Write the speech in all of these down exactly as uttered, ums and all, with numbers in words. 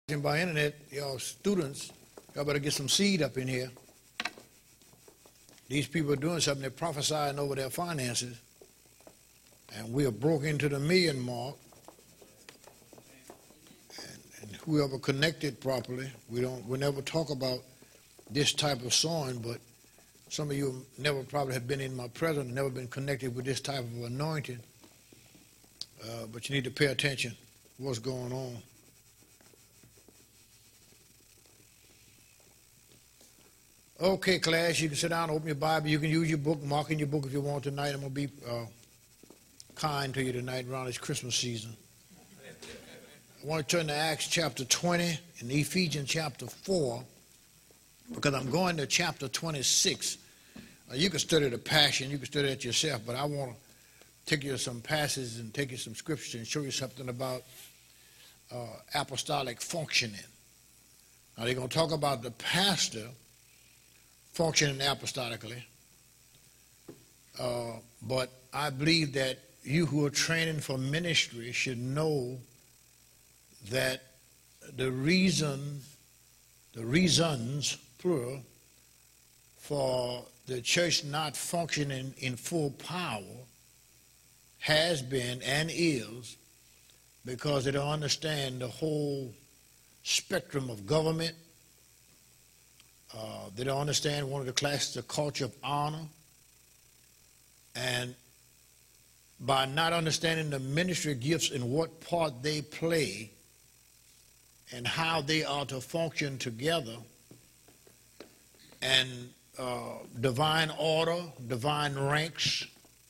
By internet, y'all students, y'all better get some seed up in here. These people are doing something, they're prophesying over their finances, and we are broke into the million mark. And, and whoever connected properly, we don't, we never talk about this type of sowing, but some of you never probably have been in my presence, never been connected with this type of anointing. Uh, but you need to pay attention to what's going on. Okay, class, you can sit down, open your Bible. You can use your book, mark in your book if you want tonight. I'm going to be uh, kind to you tonight around this Christmas season. I want to turn to Acts chapter twenty and Ephesians chapter four, because I'm going to chapter twenty-six. Uh, you can study the Passion, you can study it yourself, but I want to take you to some passages and take you some scriptures and show you something about uh, apostolic functioning. Now, they're going to talk about the pastor functioning apostolically, uh, but I believe that you who are training for ministry should know that the reason, the reasons, plural, for the church not functioning in full power has been and is because they don't understand the whole spectrum of government. Uh, they don't understand one of the classes, the culture of honor. And by not understanding the ministry gifts and what part they play and how they are to function together, and uh, divine order, divine ranks,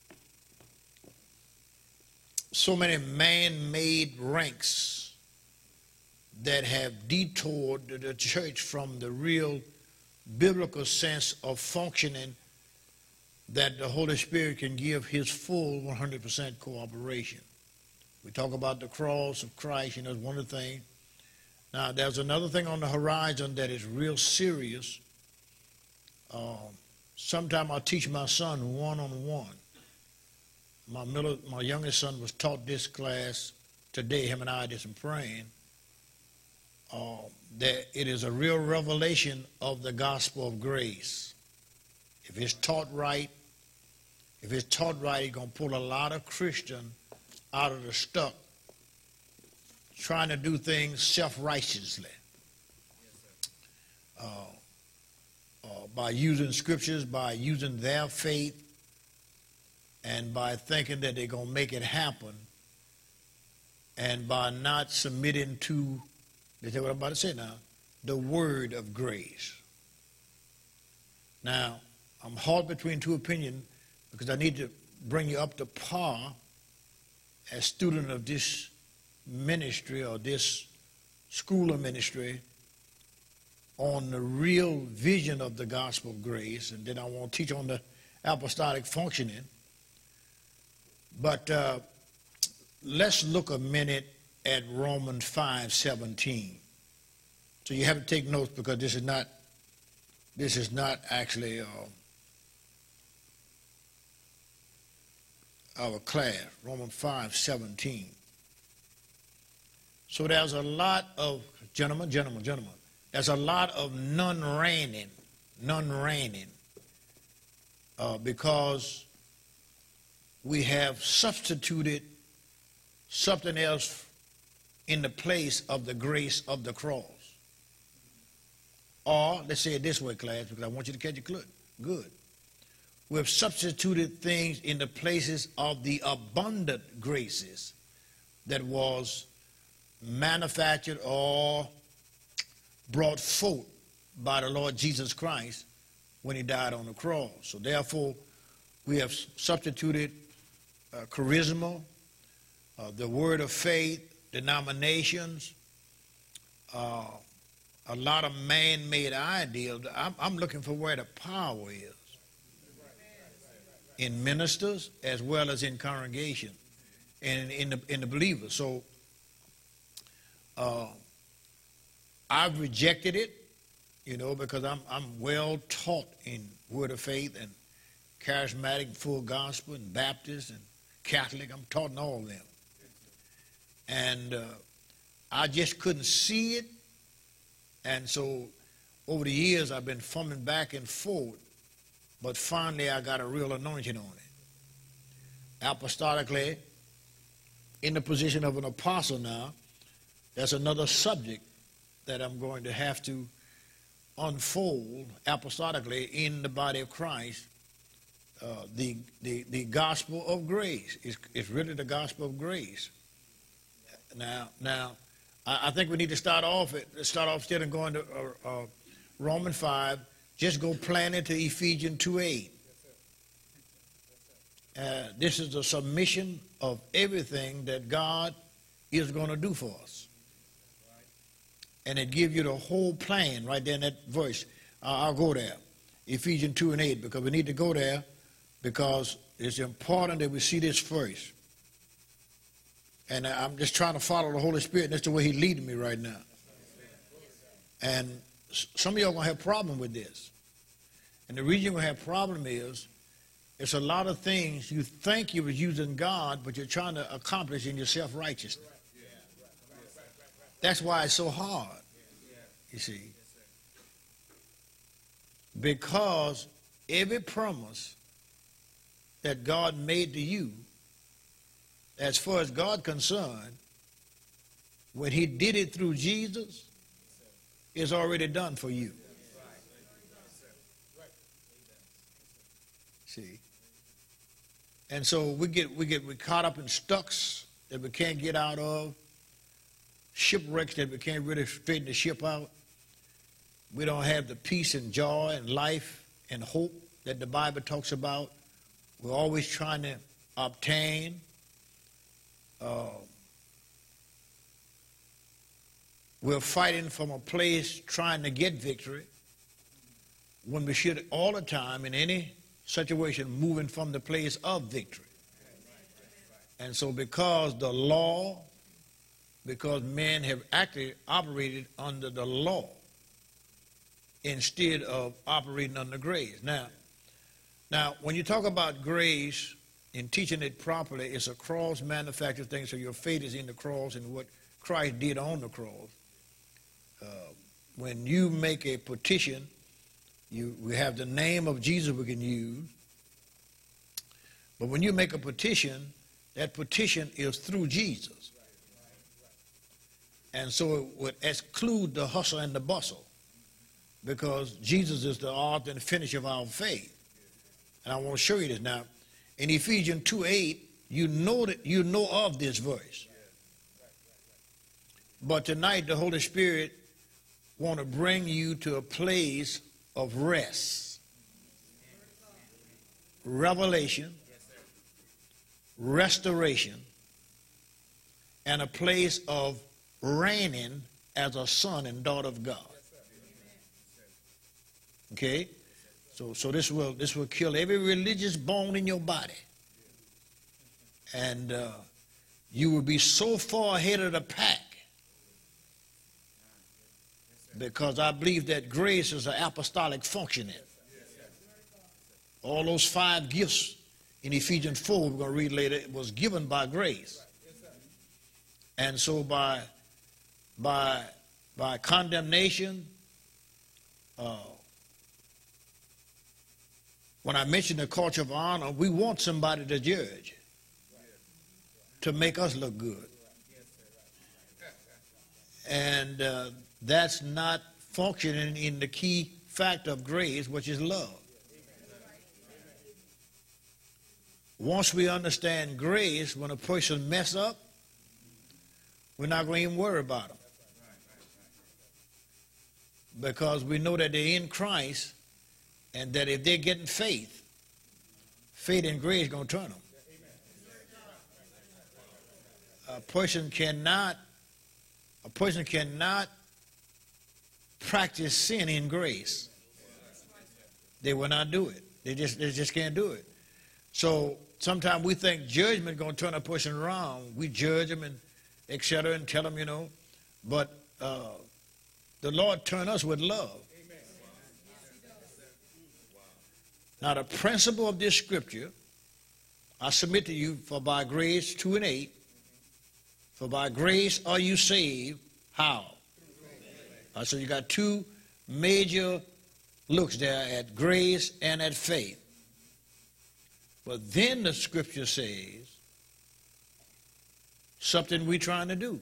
so many man-made ranks that have detoured the church from the real biblical sense of functioning, that the Holy Spirit can give his full one hundred percent cooperation. We talk about the cross of Christ, you know, it's one of the things. Now, there's another thing on the horizon that is real serious. Um, sometime I'll teach my son one-on-one. My, middle, my youngest son was taught this class today. Him and I did some praying. Uh, that it is a real revelation of the gospel of grace. If it's taught right, if it's taught right, it's going to pull a lot of Christians out of the stuck trying to do things self-righteously. Uh, uh, by using scriptures, by using their faith, and by thinking that they're going to make it happen, and by not submitting to, that's what I'm about to say now, the word of grace. Now, I'm hard between two opinions because I need to bring you up to par as student of this ministry or this school of ministry on the real vision of the gospel of grace, and then I want to teach on the apostolic functioning. But uh, let's look a minute at Romans five seventeen. So you have to take notes because this is not, this is not actually uh, our class. Romans five seventeen. So there's a lot of, gentlemen, gentlemen, gentlemen, there's a lot of non-reigning, non-reigning, uh, because we have substituted something else in the place of the grace of the cross. Or, let's say it this way, class, because I want you to catch it good. We have substituted things in the places of the abundant graces that was manufactured or brought forth by the Lord Jesus Christ when he died on the cross. So therefore, we have substituted uh, charisma, uh, the word of faith, denominations, uh, a lot of man-made ideas. I'm, I'm looking for where the power is in ministers as well as in congregation and in the, in the believers. So uh, I've rejected it, you know, because I'm, I'm well taught in word of faith and charismatic, full gospel, and Baptist and Catholic. I'm taught in all of them. And uh, I just couldn't see it And so over the years, I've been fumbling back and forth, but finally I got a real anointing on it. Apostolically, in the position of an apostle now, that's another subject that I'm going to have to unfold apostolically in the body of Christ. Uh, the, the, the gospel of grace. It's, it's really the gospel of grace. Now, now I, I think we need to start off, at, start off instead of going to uh, uh, Romans five, just go plan into Ephesians two eight. Uh, this is a submission of everything that God is going to do for us. And it gives you the whole plan right there in that verse. Uh, I'll go there. Ephesians two and eight, because we need to go there because it's important that we see this first. And I'm just trying to follow the Holy Spirit. And that's the way He's leading me right now. And some of y'all are going to have a problem with this. And the reason you're going to have a problem is it's a lot of things you think you was using God, but you're trying to accomplish in your self-righteousness. That's why it's so hard, you see. Because every promise that God made to you, as far as God concerned, when He did it through Jesus, it's already done for you. See? And so we get we get we caught up in stucks that we can't get out of, shipwrecks that we can't really straighten the ship out. We don't have the peace and joy and life and hope that the Bible talks about. We're always trying to obtain. Uh, we're fighting from a place trying to get victory when we should all the time in any situation moving from the place of victory. And so because the law, because men have actually operated under the law instead of operating under grace. Now, now when you talk about grace, in teaching it properly, it's a cross-manufactured thing, so your faith is in the cross and what Christ did on the cross. Uh, when you make a petition, you, we have the name of Jesus we can use, but when you make a petition, that petition is through Jesus. And so it would exclude the hustle and the bustle, because Jesus is the author and finisher of our faith. And I want to show you this now. In Ephesians two eight, you know that you know of this verse. But tonight the Holy Spirit want to bring you to a place of rest, revelation, restoration, and a place of reigning as a son and daughter of God. Okay? So, so this will this will kill every religious bone in your body. And uh, you will be so far ahead of the pack, because I believe that grace is an apostolic functioning. All those five gifts in Ephesians four, we're going to read later, it was given by grace. And so by, by, by condemnation, uh, when I mention the culture of honor, we want somebody to judge, to make us look good. And uh, that's not functioning in the key factor of grace, which is love. Once we understand grace, when a person mess up, we're not going to even worry about them, because we know that they're in Christ, and that if they're getting faith, faith and grace is going to turn them. A person cannot, a person cannot practice sin in grace. They will not do it. They just, they just can't do it. So sometimes we think judgment is going to turn a person around. We judge them and et cetera and tell them, you know, but uh, the Lord turned us with love. Now, the principle of this scripture, I submit to you, for by grace, two and eight, for by grace are you saved. How? Uh, so you got two major looks there at grace and at faith. But then the scripture says something we're trying to do.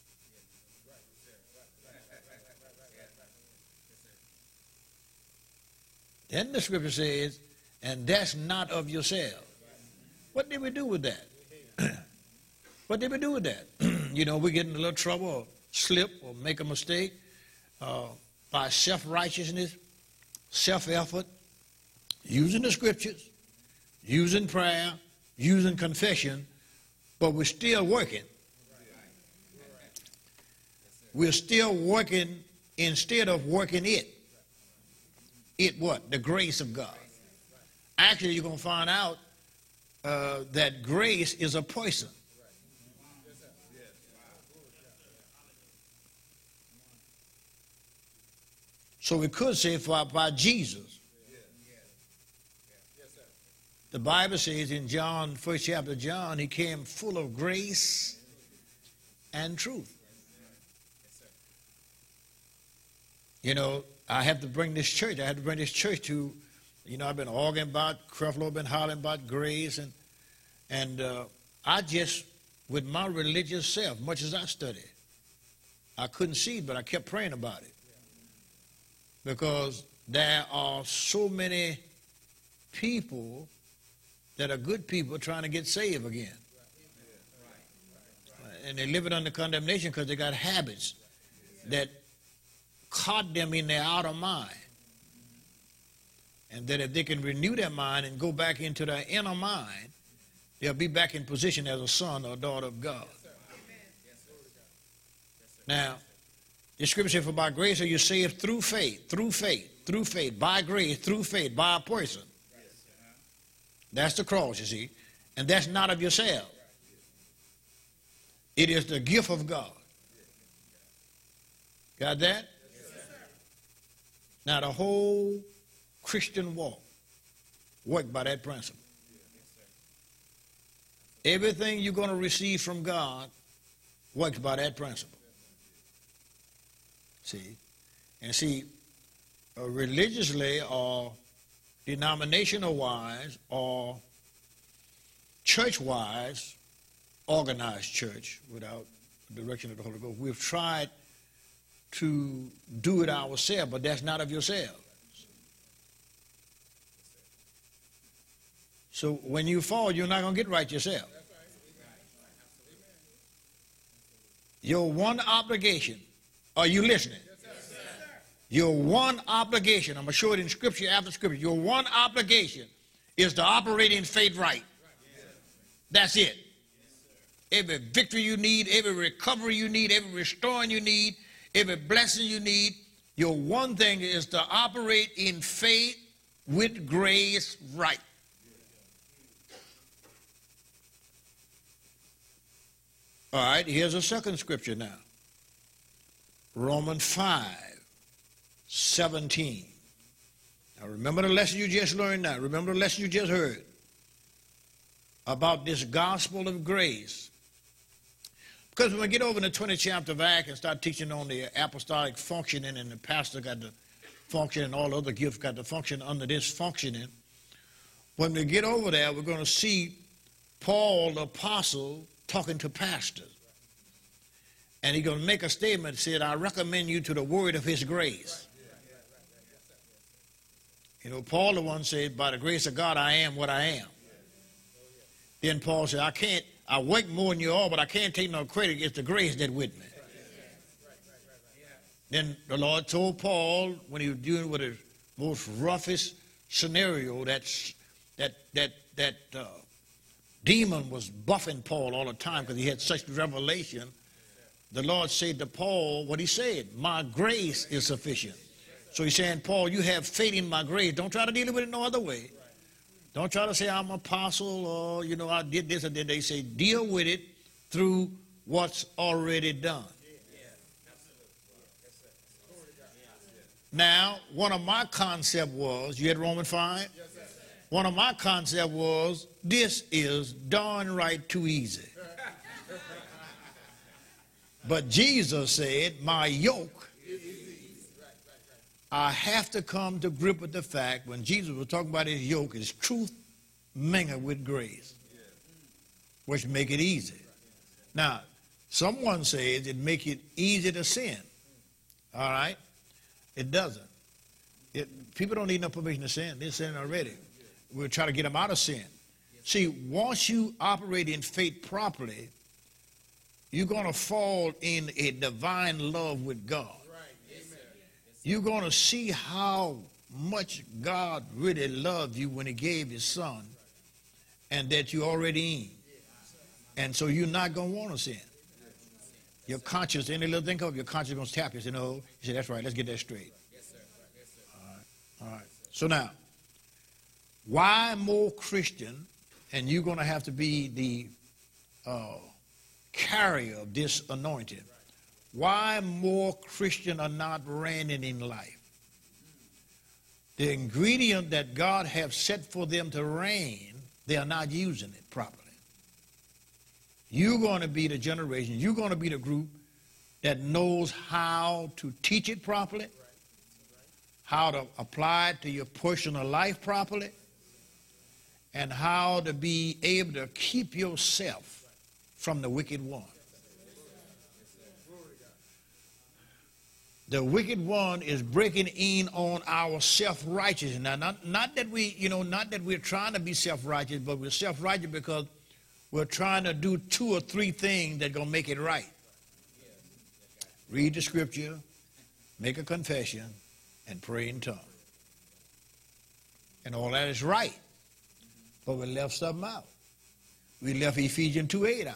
Then the scripture says, and that's not of yourself. What did we do with that? What did we do with that? You know, we get in a little trouble or slip or make a mistake uh, by self-righteousness, self-effort, using the scriptures, using prayer, using confession, but we're still working. We're still working instead of working it. It what? The grace of God. Actually, you're going to find out uh, that grace is a poison. So we could say for by Jesus. The Bible says in John, first chapter of John, he came full of grace and truth. You know, I have to bring this church, I have to bring this church to, you know, I've been arguing about, Creflo been hollering about grace, and and uh, I just, with my religious self, much as I studied, I couldn't see it, but I kept praying about it. Because there are so many people that are good people trying to get saved again. And they live it under condemnation because they got habits that caught them in their outer mind. And that if they can renew their mind and go back into their inner mind, they'll be back in position as a son or a daughter of God. Now, the scripture says, for by grace are you saved through faith, through faith, through faith, by grace, through faith, by a person. That's the cross, you see. And that's not of yourself. It is the gift of God. Got that? Now, the whole Christian walk worked by that principle. Everything you're going to receive from God works by that principle. See? And see, uh, religiously or denominational-wise or church-wise, organized church without the direction of the Holy Ghost, we've tried to do it ourselves, but that's not of yourself. So when you fall, you're not going to get right yourself. Your one obligation, are you listening? Your one obligation, I'm going to show it in scripture after scripture, your one obligation is to operate in faith right. That's it. Every victory you need, every recovery you need, every restoring you need, every blessing you need, your one thing is to operate in faith with grace right. All right, here's a second scripture now. Romans five, seventeen. Now remember the lesson you just learned now. Remember the lesson you just heard about this gospel of grace. Because when we get over in the twentieth chapter of Acts and start teaching on the apostolic functioning, and the pastor got the function and all other gifts got the function under this functioning, when we get over there, we're going to see Paul the apostle talking to pastors. And he's going to make a statement that said, I recommend you to the word of his grace. You know, Paul the one said, by the grace of God, I am what I am. Then Paul said, I can't, I work more than you all, but I can't take no credit. It's the grace that with me. Then the Lord told Paul, when he was dealing with the most roughest scenario, that's, that, that, that, uh, demon was buffing Paul all the time because he had such revelation. The Lord said to Paul what he said, my grace is sufficient. So he's saying, Paul, you have faith in my grace. Don't try to deal with it no other way. Don't try to say I'm an apostle or, you know, I did this or did they say, deal with it through what's already done. Now, one of my concepts was, you had Romans five? One of my concepts was, this is darn right too easy. But Jesus said, my yoke I have to come to grip with the fact when Jesus was talking about his yoke, is truth mingled with grace, which make it easy. Now, someone says it make it easy to sin. All right? It doesn't. It, people don't need no permission to sin. They're sinning already. We'll try to get them out of sin. See, once you operate in faith properly, you're going to fall in a divine love with God. You're going to see how much God really loved you when he gave his son, and that you're already in. And so you're not going to want to sin. Your conscience, any little thing of your conscience is going to tap you. Say, no. You say, that's right, let's get that straight. All right, all right. So now, why more Christian, and you're going to have to be the uh, carrier of this anointing. Why more Christian are not reigning in life? The ingredient that God has set for them to reign, they are not using it properly. You're going to be the generation, you're going to be the group that knows how to teach it properly, how to apply it to your personal life properly, and how to be able to keep yourself from the wicked one. The wicked one is breaking in on our self-righteousness. Now, not, not that we, you know, not that we're trying to be self-righteous, but we're self-righteous because we're trying to do two or three things that are going to make it right. Read the scripture, make a confession, and pray in tongues. And all that is right. But we left something out. We left Ephesians two eight out.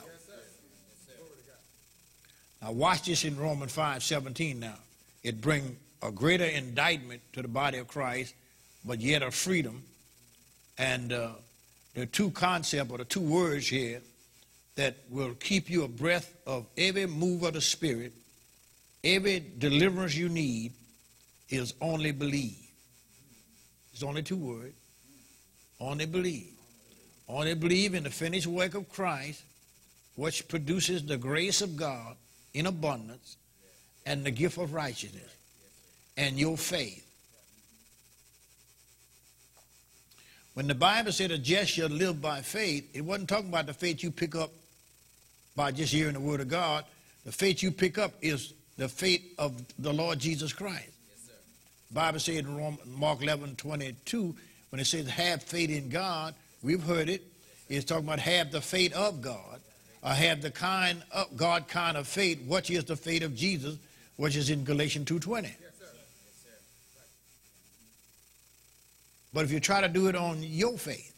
Now watch this in Romans five seventeen now. It brings a greater indictment to the body of Christ, but yet a freedom. And uh, there are two concepts or the two words here that will keep you abreast of every move of the Spirit. Every deliverance you need is only believe. It's only two words. Only believe. Only believe in the finished work of Christ, which produces the grace of God in abundance and the gift of righteousness and your faith. When the Bible said a just shall live by faith, it wasn't talking about the faith you pick up by just hearing the word of God. The faith you pick up is the faith of the Lord Jesus Christ. Yes, sir. The Bible said in Mark eleven twenty-two, when it says have faith in God, we've heard it. It's talking about have the faith of God, or have the kind of God kind of faith, which is the faith of Jesus, which is in Galatians two twenty. Yes, sir. Yes, sir. But if you try to do it on your faith,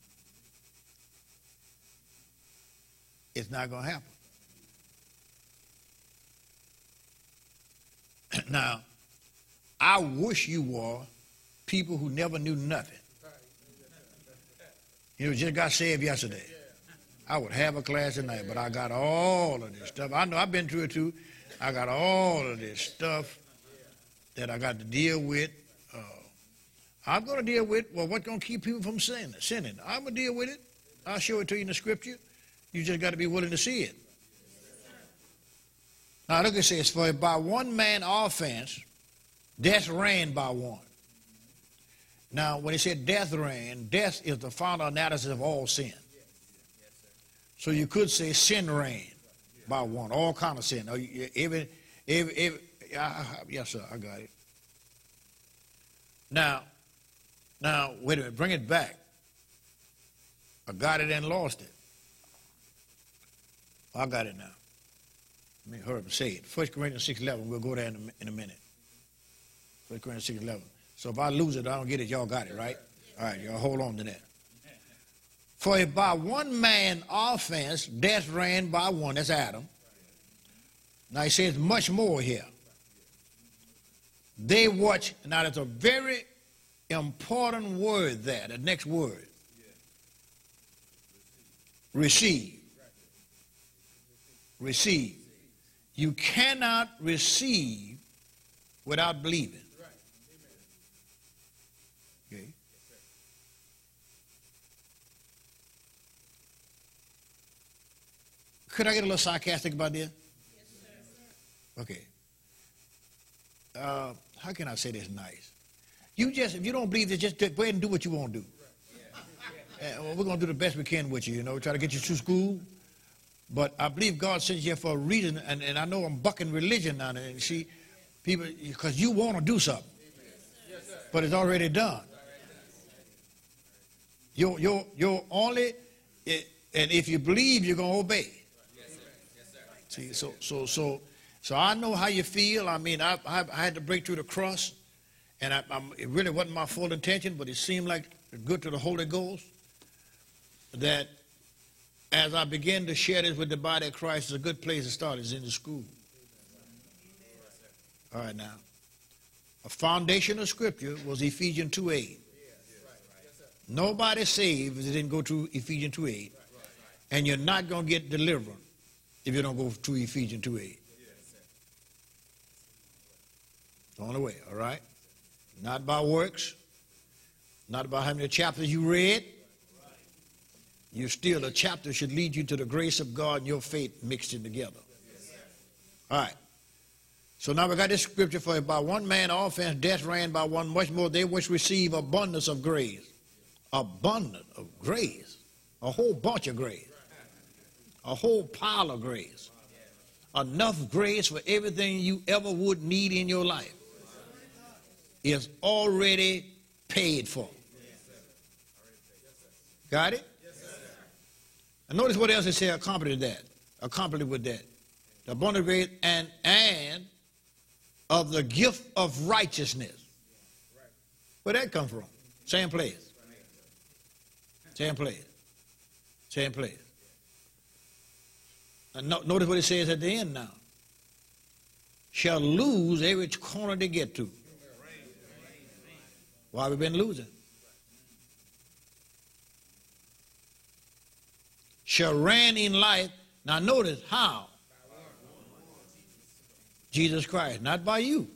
it's not going to happen. Now, I wish you were people who never knew nothing. You know, just got saved yesterday. I would have a class tonight, but I got all of this stuff. I know I've been through it too. I got all of this stuff that I got to deal with. Uh, I'm going to deal with, well, what's going to keep people from sinning? Sinning. I'm going to deal with it. I'll show it to you in the scripture. You just got to be willing to see it. Now look, it says, for by one man offense, death reigned by one. Now, when he said death reigned, death is the final analysis of all sin. So you could say sin reigned by one, all kind of sin. Every, every, every, uh, yes, sir, I got it. Now, now, wait a minute, bring it back. I got it and lost it. I got it now. Let me hurry up and say it. First Corinthians six eleven, we'll go there in a, in a minute. First Corinthians six eleven. So if I lose it, I don't get it, y'all got it, right? All right, y'all hold on to that. For if by one man offense, death reigned by one, that's Adam. Now he says much more here. They watch, now there's a very important word there, the next word. Receive. Receive. You cannot receive without believing. Okay. Could I get a little sarcastic about this? Yes, sir. Okay. uh, how can I say this nice? You just, if you don't believe this, just go ahead and do what you want to do. And we're going to do the best we can with you, you know, try to get you through school. But I believe God sent you here for a reason, and, and I know I'm bucking religion now. And see, people, because you want to do something, but it's already done. You're, you're, you're only, and if you believe, you're going to obey. See, so, so, so, so I know how you feel. I mean, I, I, I had to break through the cross, and I, I'm, it really wasn't my full intention, but it seemed like good to the Holy Ghost that as I began to share this with the body of Christ, it's a good place to start is in the school. All right, now. A foundation of Scripture was Ephesians two eight. Nobody saved if they didn't go to Ephesians two eight. And you're not going to get delivered if you don't go to Ephesians two eight. It's the only way, all right? Not by works, not by how many chapters you read. You still, a chapter should lead you to the grace of God and your faith mixed in together. All right. So now we got this scripture for by one man offense, death reigned by one, much more they which receive abundance of grace. Abundance of grace. A whole bunch of grace. A whole pile of grace. Enough grace for everything you ever would need in your life. Is already paid for. Got it? And notice what else it says accompanied that. Accompanied with that. The abundant grace and, and of the gift of righteousness. Where'd that come from? Same place. Same place. Same place. And no, notice what it says at the end now. Shall lose every corner they get to. Why we've been losing? Shall reign in life. Now notice how. Jesus Christ, not by you.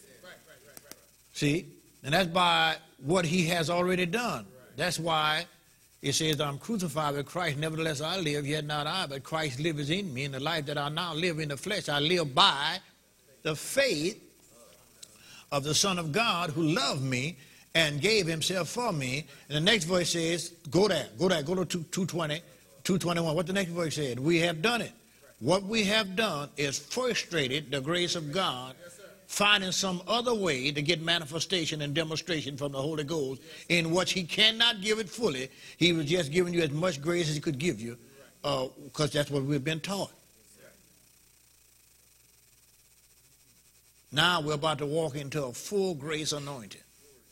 See? And that's by what he has already done. That's why it says, I'm crucified with Christ, nevertheless I live, yet not I, but Christ lives in me. In the life that I now live in the flesh, I live by the faith of the Son of God who loved me and gave himself for me. And the next verse says, go there, go there, go to two twenty, two twenty-one. What the next verse said? We have done it. What we have done is frustrated the grace of God, finding some other way to get manifestation and demonstration from the Holy Ghost in which he cannot give it fully. He was just giving you as much grace as he could give you because uh, that's what we've been taught. Now we're about to walk into a full grace anointing.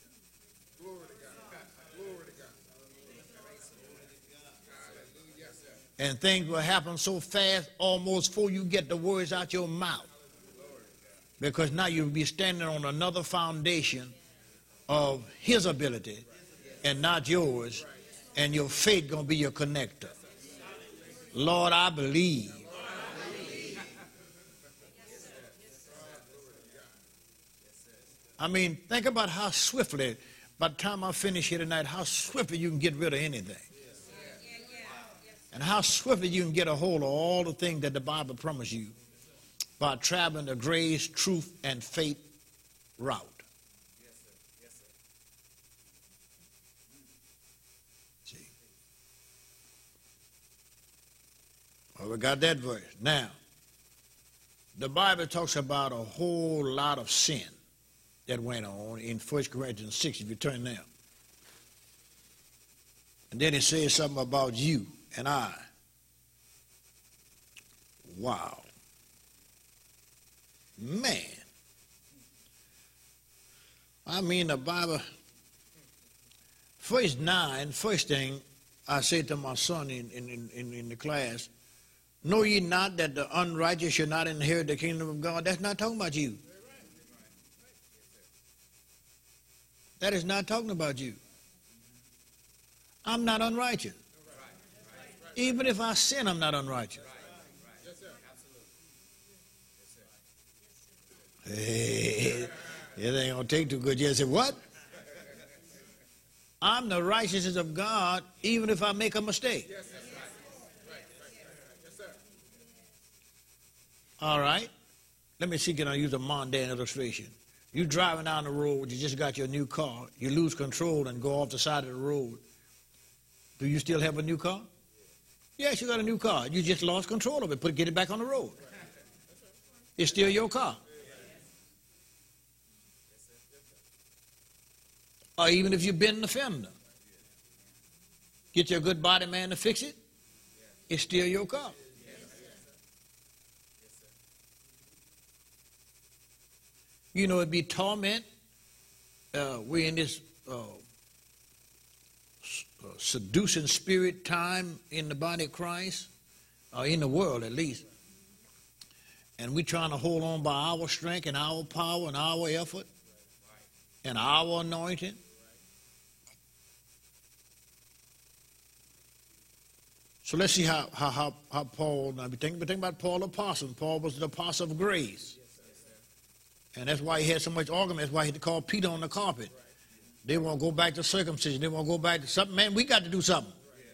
And things will happen so fast almost before you get the words out your mouth. Because now you'll be standing on another foundation of his ability and not yours. And your faith going to be your connector. Lord, I believe. I mean, think about how swiftly, by the time I finish here tonight, how swiftly you can get rid of anything. And how swiftly you can get a hold of all the things that the Bible promised you by traveling the grace, truth, and faith route. Yes, sir. Yes, sir. See? Well, we got that verse. Now, the Bible talks about a whole lot of sin that went on in First Corinthians six, if you turn there. And then it says something about you and I. Wow. Man. I mean, the Bible, first nine, first thing I said to my son in, in, in, in the class, know ye not that the unrighteous shall not inherit the kingdom of God? That's not talking about you. That is not talking about you. I'm not unrighteous. Even if I sin, I'm not unrighteous. Hey, it ain't going to take too good. You say, what? I'm the righteousness of God even if I make a mistake. All right. Let me see, can I use a mundane illustration? You driving down the road, you just got your new car, you lose control and go off the side of the road. Do you still have a new car? Yes, you got a new car. You just lost control of it. Put get it back on the road. It's still your car. Or even if you've been an offender, get your good body man to fix it, it's still your car. You know, it'd be torment. Uh, we're in this uh, seducing spirit time in the body of Christ, or in the world at least. And we're trying to hold on by our strength and our power and our effort and our anointing. So let's see how, how, how, how Paul, now we think, we think about Paul the apostle. Paul was the apostle of grace. And that's why he had so much argument. That's why he had to call Peter on the carpet. They want to go back to circumcision. They want to go back to something. Man, we got to do something.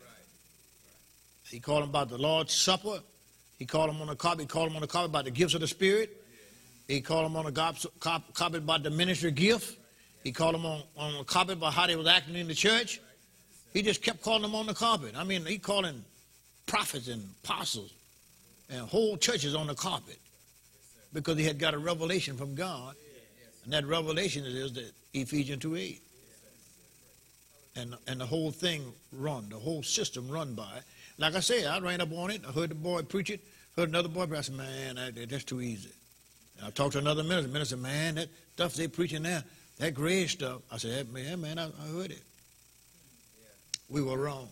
He called him about the Lord's Supper. He called him on the carpet. He called him on the carpet about the gifts of the Spirit. He called him on the carpet about the ministry gift. He called him on, on the carpet about how they was acting in the church. He just kept calling them on the carpet. I mean, he calling prophets and apostles and whole churches on the carpet because he had got a revelation from God. And that revelation is the Ephesians two eight. And, and the whole thing run, the whole system run by it. Like I said, I ran up on it. I heard the boy preach it. Heard another boy preach. I said, man, that, that's too easy. And I talked to another minister. The minister said, man, that stuff they preaching there, that gray stuff. I said, man, man, I, I heard it. We were wrong.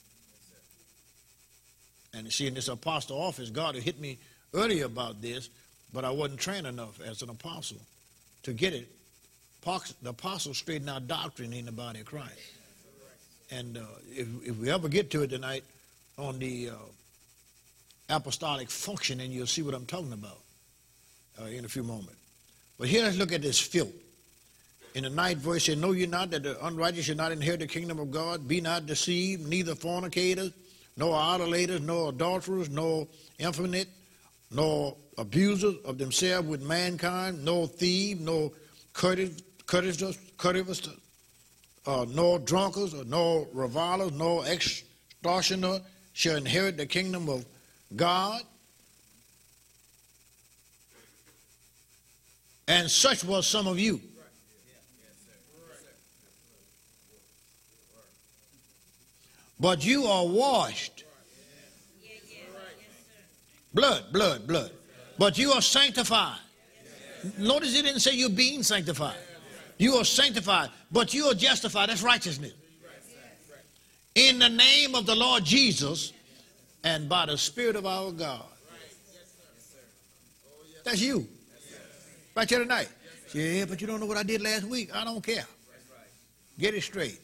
And see, in this apostle office, God had hit me earlier about this, but I wasn't trained enough as an apostle to get it. The apostle straightened out doctrine in the body of Christ. And uh, if, if we ever get to it tonight on the uh, apostolic functioning, you'll see what I'm talking about uh, in a few moments. But here, let's look at this filth. In the ninth verse, it says, know ye not that the unrighteous shall not inherit the kingdom of God? Be not deceived, neither fornicators, nor idolaters, nor adulterers, nor effeminate, nor abusers of themselves with mankind, nor thieves, nor covetous, covetous, covetous, uh, nor drunkards, nor revilers, nor extortioners shall inherit the kingdom of God. And such was some of you. But you are washed. Blood, blood, blood. But you are sanctified. Notice it didn't say you're being sanctified. You are sanctified, but you are justified. That's righteousness. In the name of the Lord Jesus and by the Spirit of our God. That's you. Right here tonight. Yeah, but you don't know what I did last week. I don't care. Get it straight.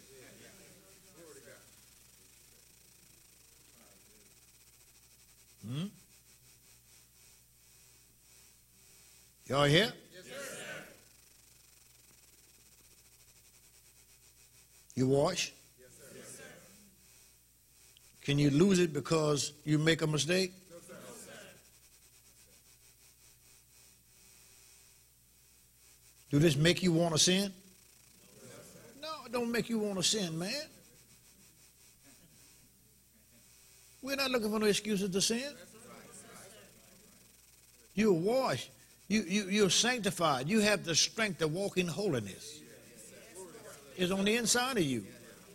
Hmm? Y'all here? Yes, sir. You wash? Yes, sir. Yes, sir. Can you lose it because you make a mistake? No, sir. No, sir. Do this make you want to sin? No, it don't make you want to sin, man. We're not looking for no excuses to sin. You're washed. You, you, you're sanctified. You have the strength to walk in holiness. It's on the inside of you.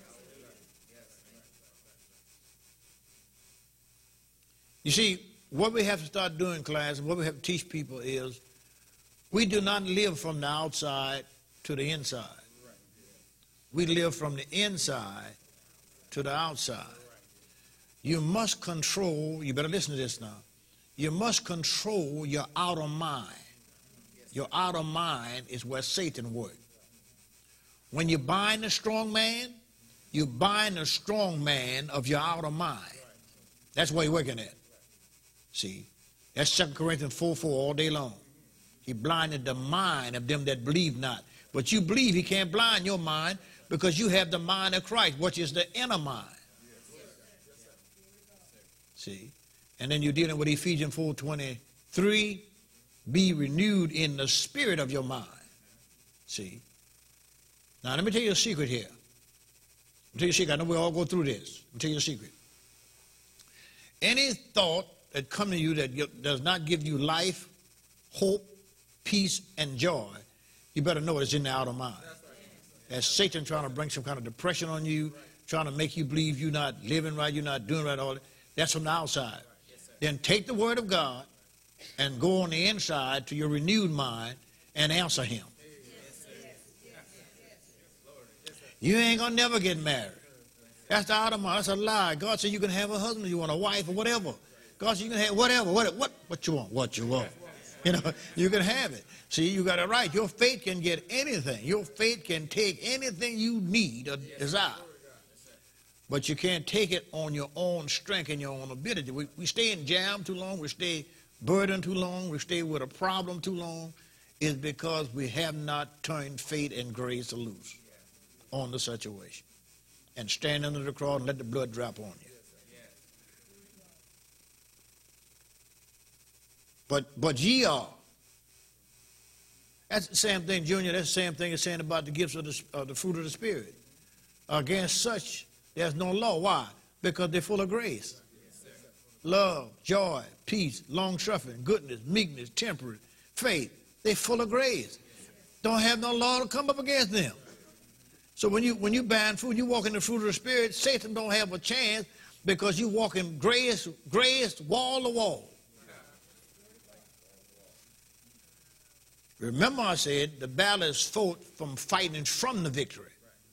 You see, what we have to start doing, class, and what we have to teach people is we do not live from the outside to the inside. We live from the inside to the outside. You must control, you better listen to this now, you must control your outer mind. Your outer mind is where Satan works. When you bind a strong man, you bind the strong man of your outer mind. That's where you're working at. See, that's Second Corinthians four four all day long. He blinded the mind of them that believe not. But you believe, he can't blind your mind because you have the mind of Christ, which is the inner mind. See, and then you're dealing with Ephesians four twenty-three. Be renewed in the spirit of your mind. See? Now, let me tell you a secret here. Let me tell you a secret. I know we all go through this. Let me tell you a secret. Any thought that comes to you that does not give you life, hope, peace, and joy, you better know it's in the outer mind. That's Satan trying to bring some kind of depression on you, trying to make you believe you're not living right, you're not doing right, all that. That's from the outside. Then take the word of God and go on the inside to your renewed mind and answer him. You ain't going to never get married. That's the outer mind. That's a lie. God said you can have a husband if you want, a wife or whatever. God said you can have whatever, what, what, what you want, what you want. You know, you can have it. See, you got it right. Your faith can get anything. Your faith can take anything you need or desire. But you can't take it on your own strength and your own ability. We, we stay in jam too long. We stay burdened too long. We stay with a problem too long. It's because we have not turned faith and grace loose on the situation. And stand under the cross and let the blood drop on you. But, but ye are. That's the same thing, Junior. That's the same thing as saying about the gifts of the, of the fruit of the Spirit. Against such, there's no law. Why? Because they're full of grace. Love, joy, peace, long-suffering, goodness, meekness, temperance, faith. They're full of grace. Don't have no law to come up against them. So when you when you bind fruit, you walk in the fruit of the Spirit, Satan don't have a chance because you walk in grace, grace, wall to wall. Remember I said the battle is fought from fighting from the victory.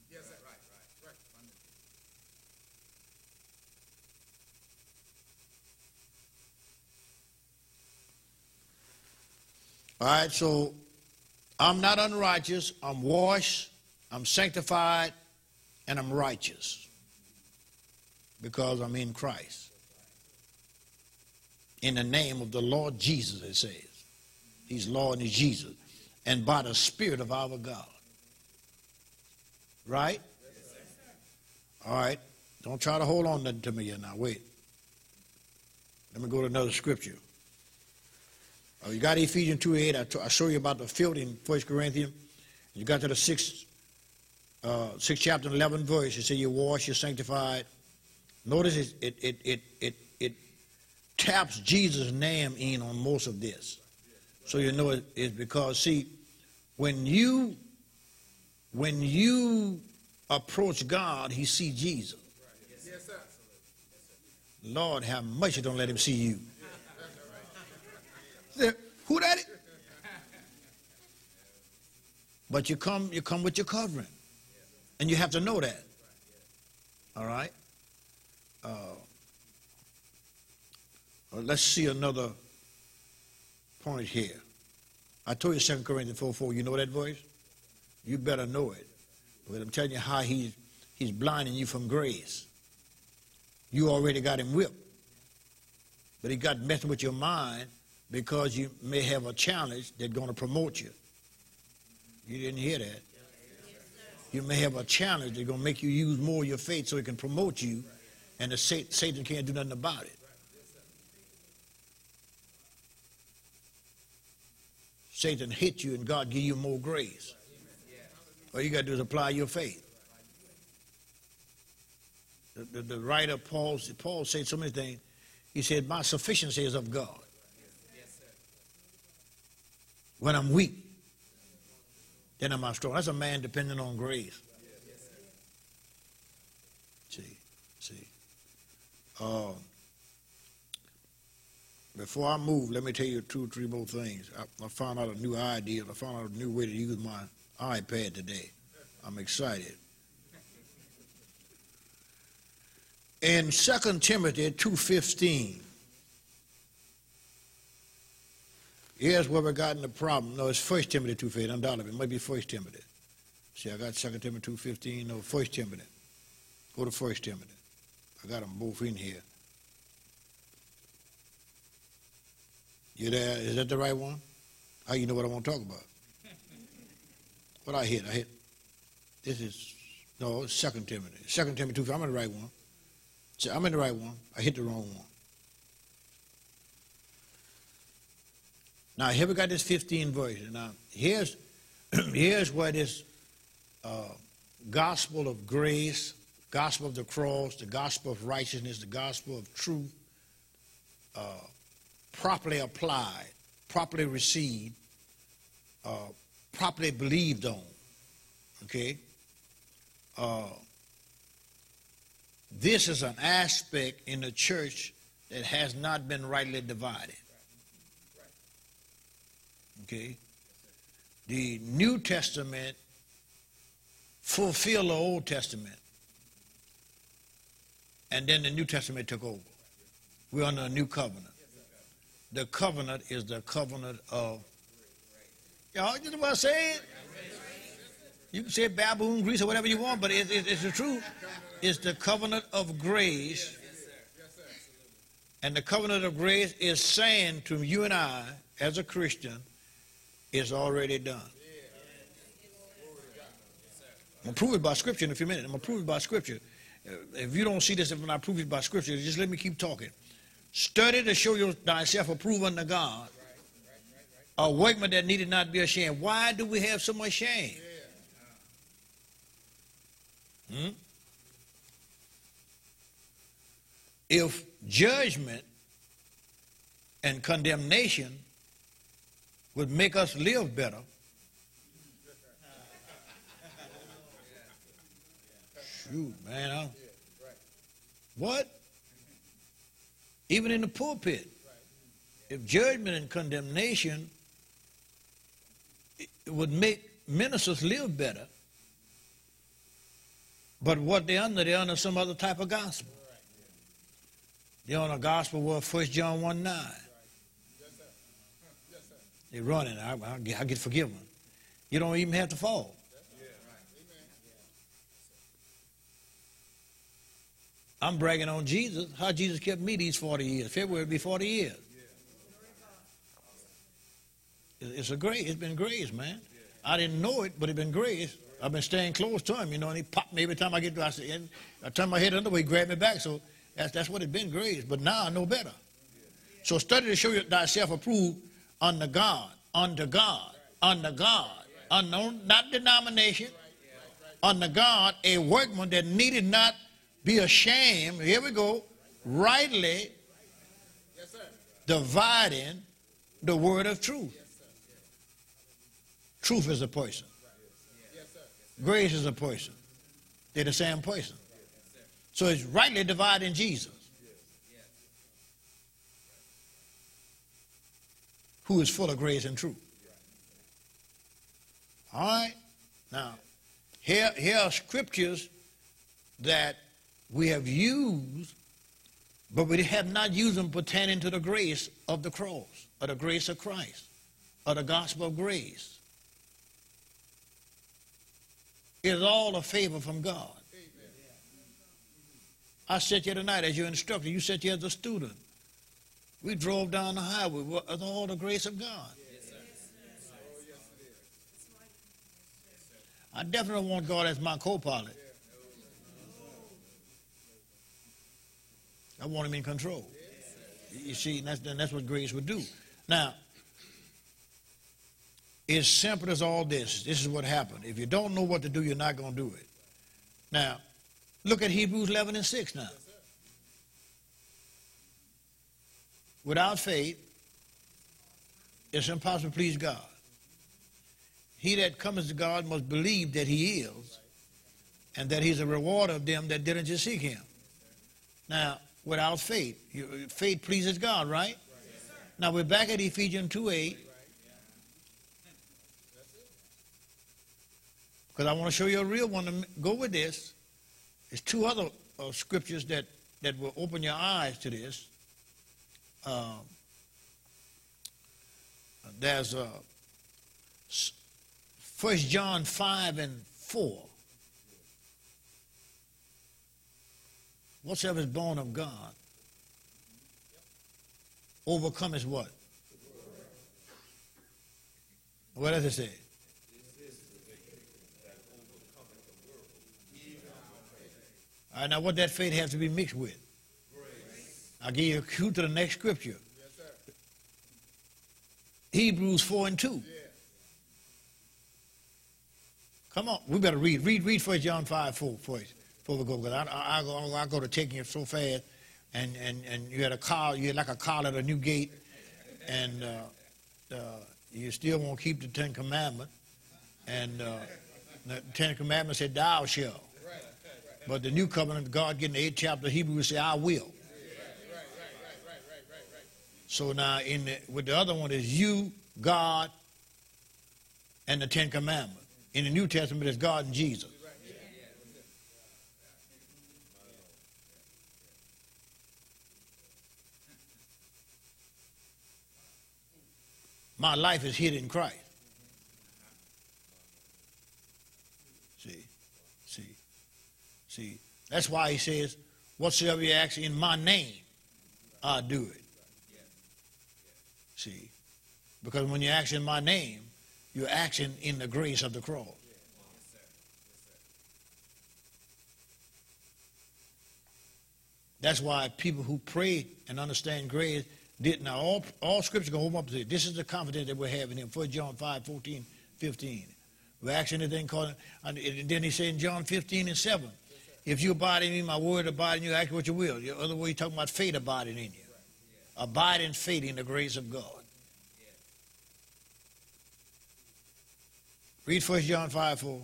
All right, so I'm not unrighteous. I'm washed, I'm sanctified, and I'm righteous because I'm in Christ. In the name of the Lord Jesus, it says. He's Lord and he's Jesus. And by the Spirit of our God. Right? All right. Don't try to hold on to me yet now. Wait. Let me go to another scripture. Oh, you got Ephesians two eight. I, I show you about the filth in First Corinthians. You got to the sixth, uh, sixth chapter, eleventh verse. You say you're washed, you're sanctified. Notice it, it, it, it, it, it taps Jesus' name in on most of this. So you know it, it's because, see, when you, when you approach God, he sees Jesus. Yes, sir. Lord, how much you don't let him see you. Who that is? But you come, you come with your covering. And you have to know that. All right? Uh, well, let's see another point here. I told you Second Corinthians four four. You know that voice? You better know it. But I'm telling you how he's, he's blinding you from grace. You already got him whipped. But he got messing with your mind because you may have a challenge that's going to promote you. You didn't hear that. You may have a challenge that's going to make you use more of your faith so it can promote you, and the Satan can't do nothing about it. Satan hit you and God give you more grace. All you got to do is apply your faith. The, the, the writer Paul, Paul said so many things. He said, my sufficiency is of God. When I'm weak, then I'm strong. That's a man depending on grace. See, see. Uh, before I move, let me tell you two or three more things. I, I found out a new idea. I found out a new way to use my iPad today. I'm excited. In Second Timothy two fifteen, here's where we got in the problem. No, it's First Timothy two fifteen. Undoubtedly, it might be First Timothy. See, I got Second Timothy two fifteen. No, First Timothy. Go to First Timothy. I got them both in here. You there? Is that the right one? How you know what I want to talk about? What I hit? I hit. This is no it's Second Timothy. Second Timothy two fifteen. I'm in the right one. See, I'm in the right one. I hit the wrong one. Now here we got this fifteen verse. Now here's here's where this uh, gospel of grace, gospel of the cross, the gospel of righteousness, the gospel of truth, uh, properly applied, properly received, uh, properly believed on. Okay? Uh, this is an aspect in the church that has not been rightly divided. Okay? The New Testament fulfilled the Old Testament, and then the New Testament took over. We're under a new covenant. The covenant is the covenant of, y'all, you know what I'm saying? You can say baboon grease or whatever you want, but it, it, it's the truth. It's the covenant of grace. And the covenant of grace is saying to you and I, as a Christian, it's already done. I'm going to prove it by Scripture in a few minutes. I'm going to prove it by Scripture. If you don't see this, if I prove it by Scripture, just let me keep talking. Study to show your, thyself approved unto God, a workman that needed not be ashamed. Why do we have so much shame? Hmm? If judgment and condemnation would make us live better, shoot, man, I, what? Even in the pulpit, if judgment and condemnation it would make ministers live better, but what they're under, they're under some other type of gospel. They're on a gospel where First John one nine. They're running. I, I, I get forgiven. You don't even have to fall. I'm bragging on Jesus, how Jesus kept me these forty years. February will be forty years. It's a grace. It's been grace, man. I didn't know it, but it's been grace. I've been staying close to him, you know, and he popped me every time I get to, I, say, and I turn my head under, he grabbed me back. So that's, that's what it's been, grace. But now I know better. So study to show you thyself approved unto God, unto God, unto God, unknown, not denomination, unto God, a workman that needed not be ashamed, here we go, rightly dividing the word of truth. Truth is a person. Grace is a person. They're the same person. So it's rightly dividing Jesus, who is full of grace and truth. All right? Now, here, here are scriptures that we have used, but we have not used them pertaining to the grace of the cross, or the grace of Christ, or the gospel of grace. It is all a favor from God. I sat here tonight as your instructor. You sat here as a student. We drove down the highway with all the grace of God. I definitely want God as my co-pilot. I want him in control. You see, and that's, and that's what grace would do. Now, it's simple as all this. This is what happened. If you don't know what to do, you're not going to do it. Now, look at Hebrews eleven and six now. Without faith, it's impossible to please God. He that cometh to God must believe that he is, and that he's a rewarder of them that diligently seek him. Now, without faith, you, faith pleases God, right? Now, we're back at Ephesians two eight. Because I want to show you a real one to go with this. There's two other uh, scriptures that, that will open your eyes to this. Uh, there's uh, First John five and four. Whatsoever is born of God overcometh what? What does it say? All right, now what that faith has to be mixed with? Grace. I'll give you a cue to the next scripture. Yes, sir. Hebrews four and two. Yeah. Come on, we better read. Read, read First John five, four, first, before we go. Because I, I, I, go, I go to taking it so fast, and, and, and you had a car, you had like a car at a new gate, and uh, uh, you still won't keep the Ten Commandments. And uh, the Ten Commandments said, thou shalt. But the new covenant, God getting the eighth chapter of Hebrews say, I will. So now in the, with the other one is you, God, and the Ten Commandments. In the New Testament, it's God and Jesus. My life is hid in Christ. See, see, see. That's why he says, whatsoever you ask in my name, I'll do it. See, because when you ask in my name, you're acting in the grace of the cross. That's why people who pray and understand grace did. Now, all, all scripture can hold up to this. This is the confidence that we have in him. First John five, fourteen, fifteen. We ask anything called, and then he said in John fifteen and seven, if you abide in me, my word abide in you, ask what you will. The other way, he's talking about faith abiding in you. Abide in faith in the grace of God. Read First John five, four.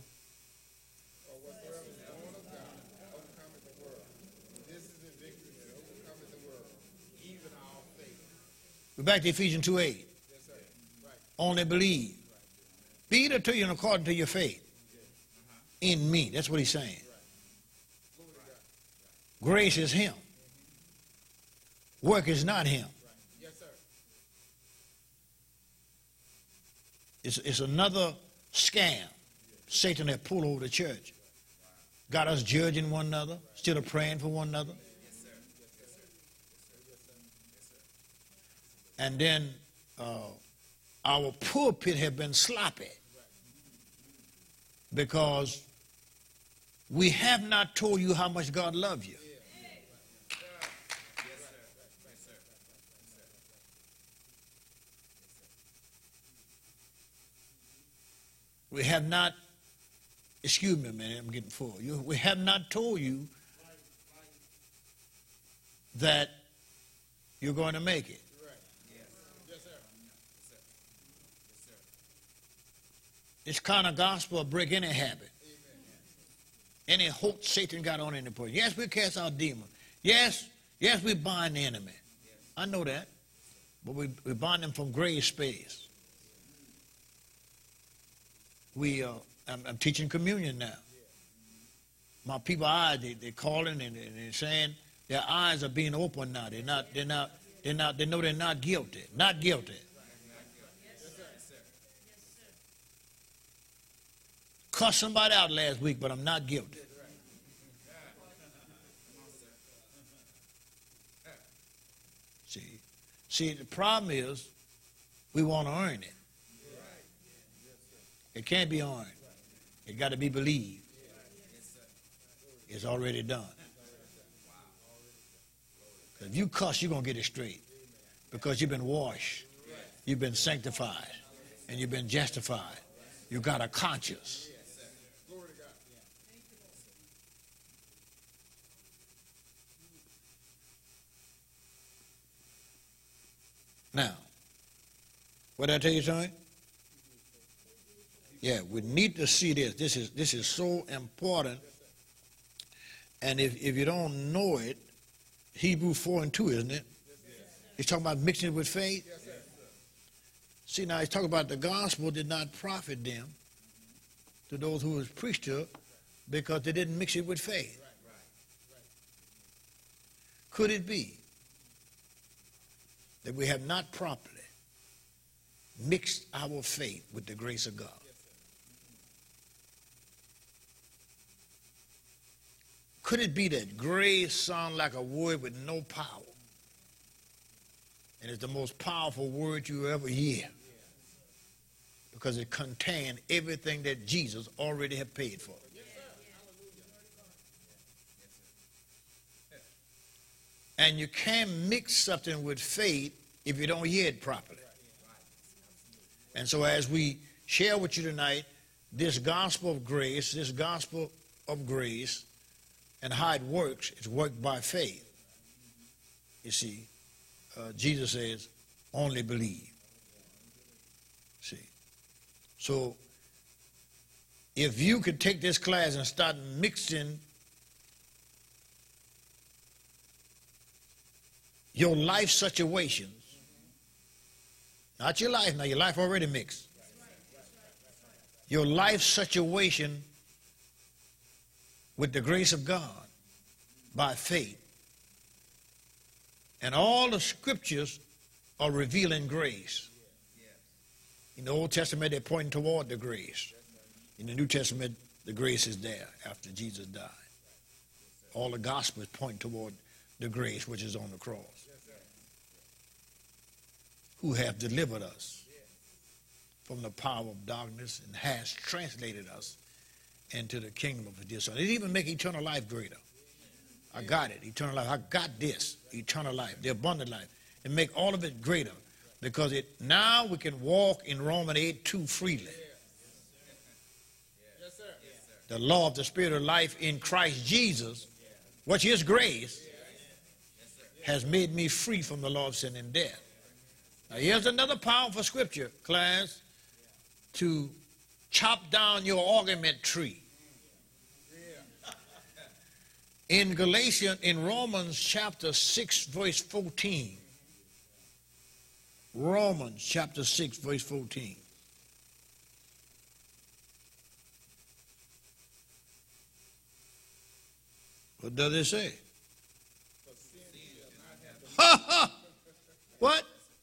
We're back to Ephesians two, eight. Only believe. Be it to you according to your faith. In me. That's what he's saying. Grace is him. Work is not him. It's, it's another scam Satan had pulled over the church. Got us judging one another, instead of praying for one another. And then uh, our pulpit have been sloppy because we have not told you how much God loves you. We have not, excuse me a minute, I'm getting full. You, we have not told you that you're going to make it. This kind of gospel will break any habit, any hope Satan got on any person. Yes, we cast out demons. Yes, yes, we bind the enemy. I know that. But we, we bind them from grave space. We, uh, I'm, I'm teaching communion now. My people eyes, they, they're calling and, and they're saying their eyes are being opened now. They're not, they're not, they're not, they know they're not guilty. Not guilty. Cussed somebody out last week, but I'm not guilty. See, see, the problem is we want to earn it. It can't be earned. It got to be believed. It's already done. If you cuss, you're going to get it straight because you've been washed, you've been sanctified, and you've been justified. You got a conscience. Now, what did I tell you something? Yeah, we need to see this. This is this is so important. And if, if you don't know it, Hebrews four and two, isn't it? He's talking about mixing it with faith. See, now he's talking about the gospel did not profit them, to those who was preached to, because they didn't mix it with faith. Could it be that we have not properly mixed our faith with the grace of God? Could it be that grace sounds like a word with no power? And it's the most powerful word you ever hear, because it contains everything that Jesus already had paid for. And you can't mix something with faith if you don't hear it properly. And so as we share with you tonight, this gospel of grace, this gospel of grace, and how it works, it's worked by faith. You see, uh, Jesus says, only believe. See, so if you could take this class and start mixing your life situations, not your life, now your life already mixed. Your life situation with the grace of God by faith. And all the scriptures are revealing grace. In the Old Testament, they're pointing toward the grace. In the New Testament, the grace is there after Jesus died. All the Gospels point toward the grace which is on the cross. Who hath delivered us from the power of darkness and has translated us into the kingdom of his dear Son. It even make eternal life greater. I got it, eternal life. I got this, eternal life, the abundant life. And make all of it greater because it now we can walk in Romans eight two freely. The law of the Spirit of life in Christ Jesus, which is grace, has made me free from the law of sin and death. Now here's another powerful scripture, class, to chop down your argument tree. In Galatians, in Romans chapter six, verse fourteen. Romans chapter six, verse fourteen. What does it say? Ha ha! What?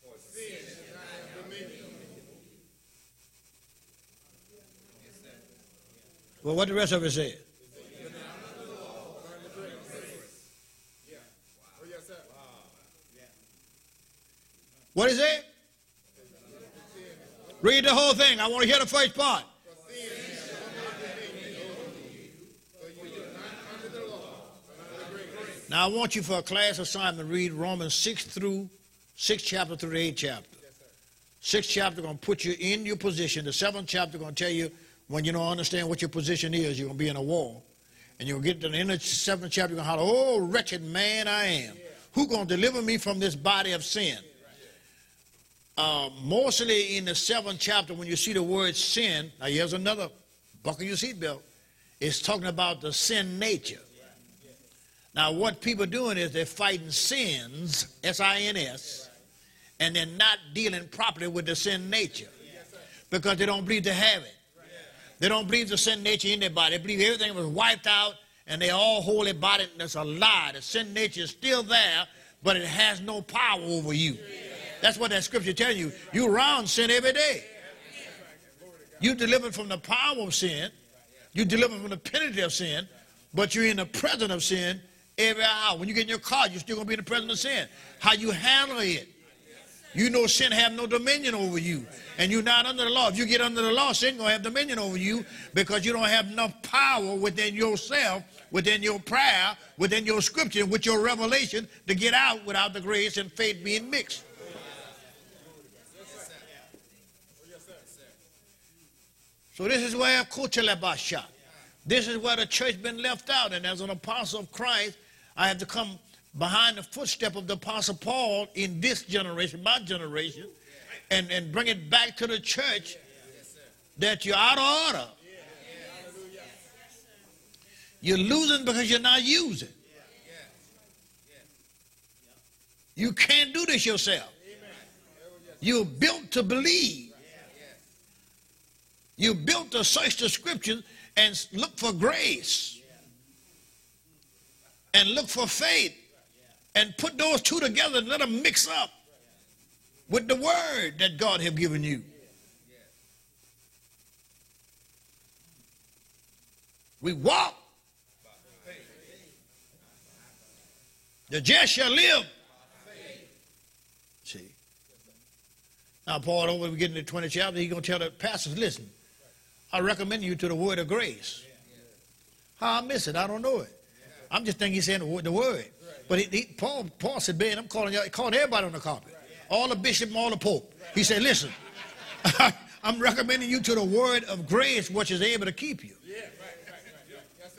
Well, what the rest of it say? What is it? Read the whole thing. I want to hear the first part. Now I want you for a class assignment read Romans six through six chapter through the eighth chapter. Sixth chapter going to put you in your position. The seventh chapter going to tell you when you don't understand what your position is, you're going to be in a war. And you'll get to the end of the seventh chapter, you're going to holler, oh, wretched man I am. Who going to deliver me from this body of sin? Uh, mostly in the seventh chapter, when you see the word sin, now here's another, buckle your seatbelt, it's talking about the sin nature. Now what people are doing is they're fighting sins, S I N S, and they're not dealing properly with the sin nature because they don't believe they have it. They don't believe the sin nature in their body. They believe everything was wiped out and they're all holy body, and that's a lie. The sin nature is still there, but it has no power over you. That's what that scripture tells you. You're around sin every day. You're delivered from the power of sin. You're delivered from the penalty of sin, but you're in the presence of sin every hour. When you get in your car, you're still going to be in the presence of sin. How you handle it. You know sin have no dominion over you, and you're not under the law. If you get under the law, sin going to have dominion over you because you don't have enough power within yourself, within your prayer, within your scripture, with your revelation to get out without the grace and faith being mixed. So this is where Kotelebasha. This is where the church been left out. And as an apostle of Christ, I have to come behind the footstep of the apostle Paul in this generation, my generation, and, and bring it back to the church that you're out of order. You're losing because you're not using. You can't do this yourself. You're built to believe. You're built to search the scriptures and look for grace and look for faith and put those two together and let them mix up with the word that God have given you. We walk. The just shall live. See. Now, Paul, over we get into the twentieth chapter, he's going to tell the pastors, listen, I recommend you to the word of grace. How I miss it, I don't know it. I'm just thinking he's saying the word. The word. But he, he, Paul, Paul said, Ben, I'm calling, calling everybody on the carpet. All the bishop and all the pope. He said, listen, I'm recommending you to the word of grace, which is able to keep you. Yeah, right, right, right. Yes, sir.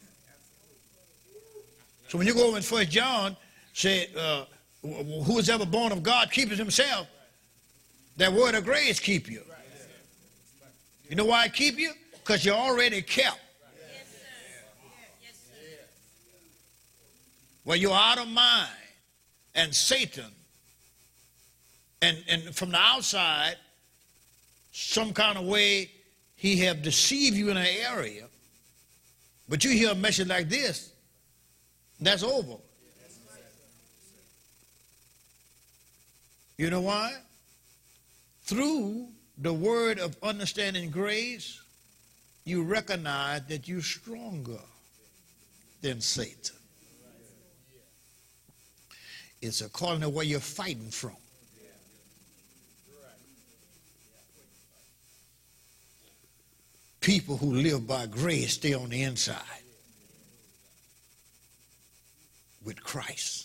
So when you go over in First John, say, uh, who is ever born of God keeps himself. That word of grace keep you. You know why it keep you? Because you're already kept. Well, you're out of mind. And Satan, and, and from the outside, some kind of way, he have deceived you in an area. But you hear a message like this, that's over. You know why? Through the word of understanding grace, you recognize that you're stronger than Satan. It's according to where you're fighting from. People who live by grace stay on the inside with Christ.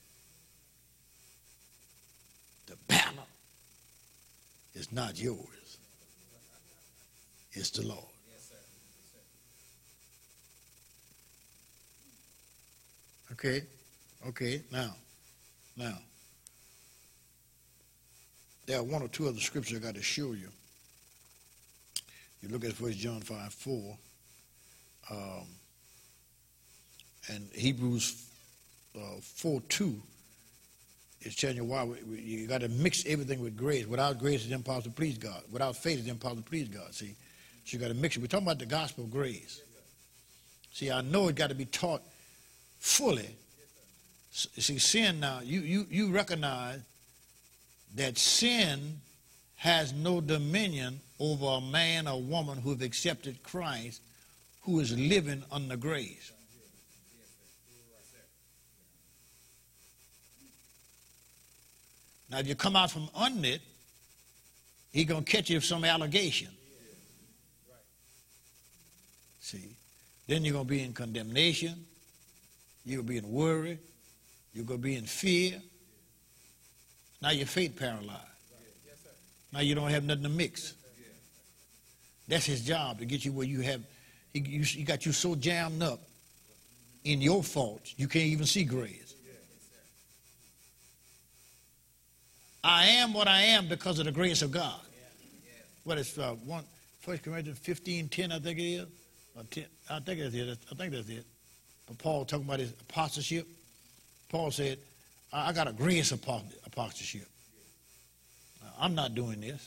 The battle is not yours. It's the Lord. Okay, okay, now, now, there are one or two other scriptures I got to show you. You look at First John five four, um, and Hebrews uh, four two is telling you why we, we, you got to mix everything with grace. Without grace, it's impossible to please God. Without faith, it's impossible to please God. See, so you got to mix it. We're talking about the gospel of grace. See, I know it got to be taught fully. See, sin now, you, you, you recognize that sin has no dominion over a man or woman who have accepted Christ, who is living under grace. Now, if you come out from under it, he's going to catch you with some allegation. See, then you're going to be in condemnation. You're going to be in worry. You're going to be in fear. Now your faith paralyzed. Now you don't have nothing to mix. That's his job, to get you where you have, he, you, he got you so jammed up in your faults, you can't even see grace. I am what I am because of the grace of God. What is uh, one, First Corinthians fifteen ten, I think it is. Or ten, I think that's it. I think that's it. But Paul talking about his apostleship. Paul said, I, I got a grace apostleship. I'm not doing this.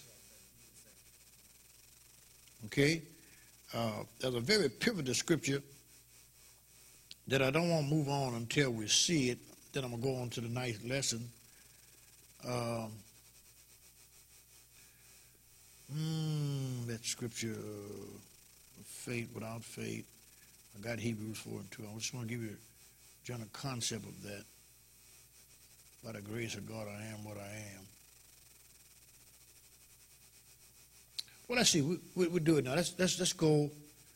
Okay? Uh, there's a very pivotal scripture that I don't want to move on until we see it. Then I'm going to go on to the ninth lesson. Um, mm, that scripture, uh, faith without faith. I got Hebrews four and two. I just want to give you a general concept of that. By the grace of God, I am what I am. Well, let's see. We, we, we'll do it now. Let's, let's, let's go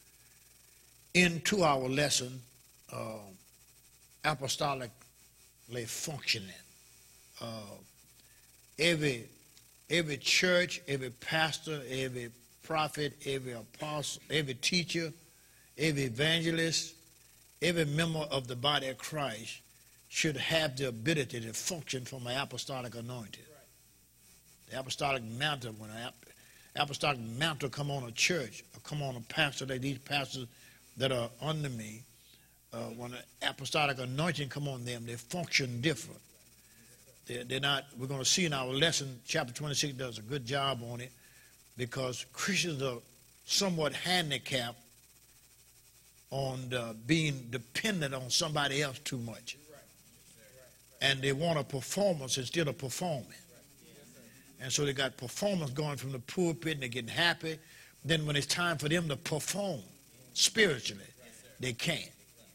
into our lesson, uh, apostolically functioning. Uh, every, every church, every pastor, every prophet, every apostle, every teacher, every evangelist, every member of the body of Christ should have the ability to function from an apostolic anointing. The apostolic mantle, when an apostolic mantle come on a church or come on a pastor, like these pastors that are under me, uh, when an apostolic anointing come on them, they function different. They're, they're not, we're going to see in our lesson, chapter twenty-six does a good job on it, because Christians are somewhat handicapped on the, being dependent on somebody else too much. And they want a performance instead of performing. And so they got performance going from the pulpit and they're getting happy. Then when it's time for them to perform spiritually, they can't.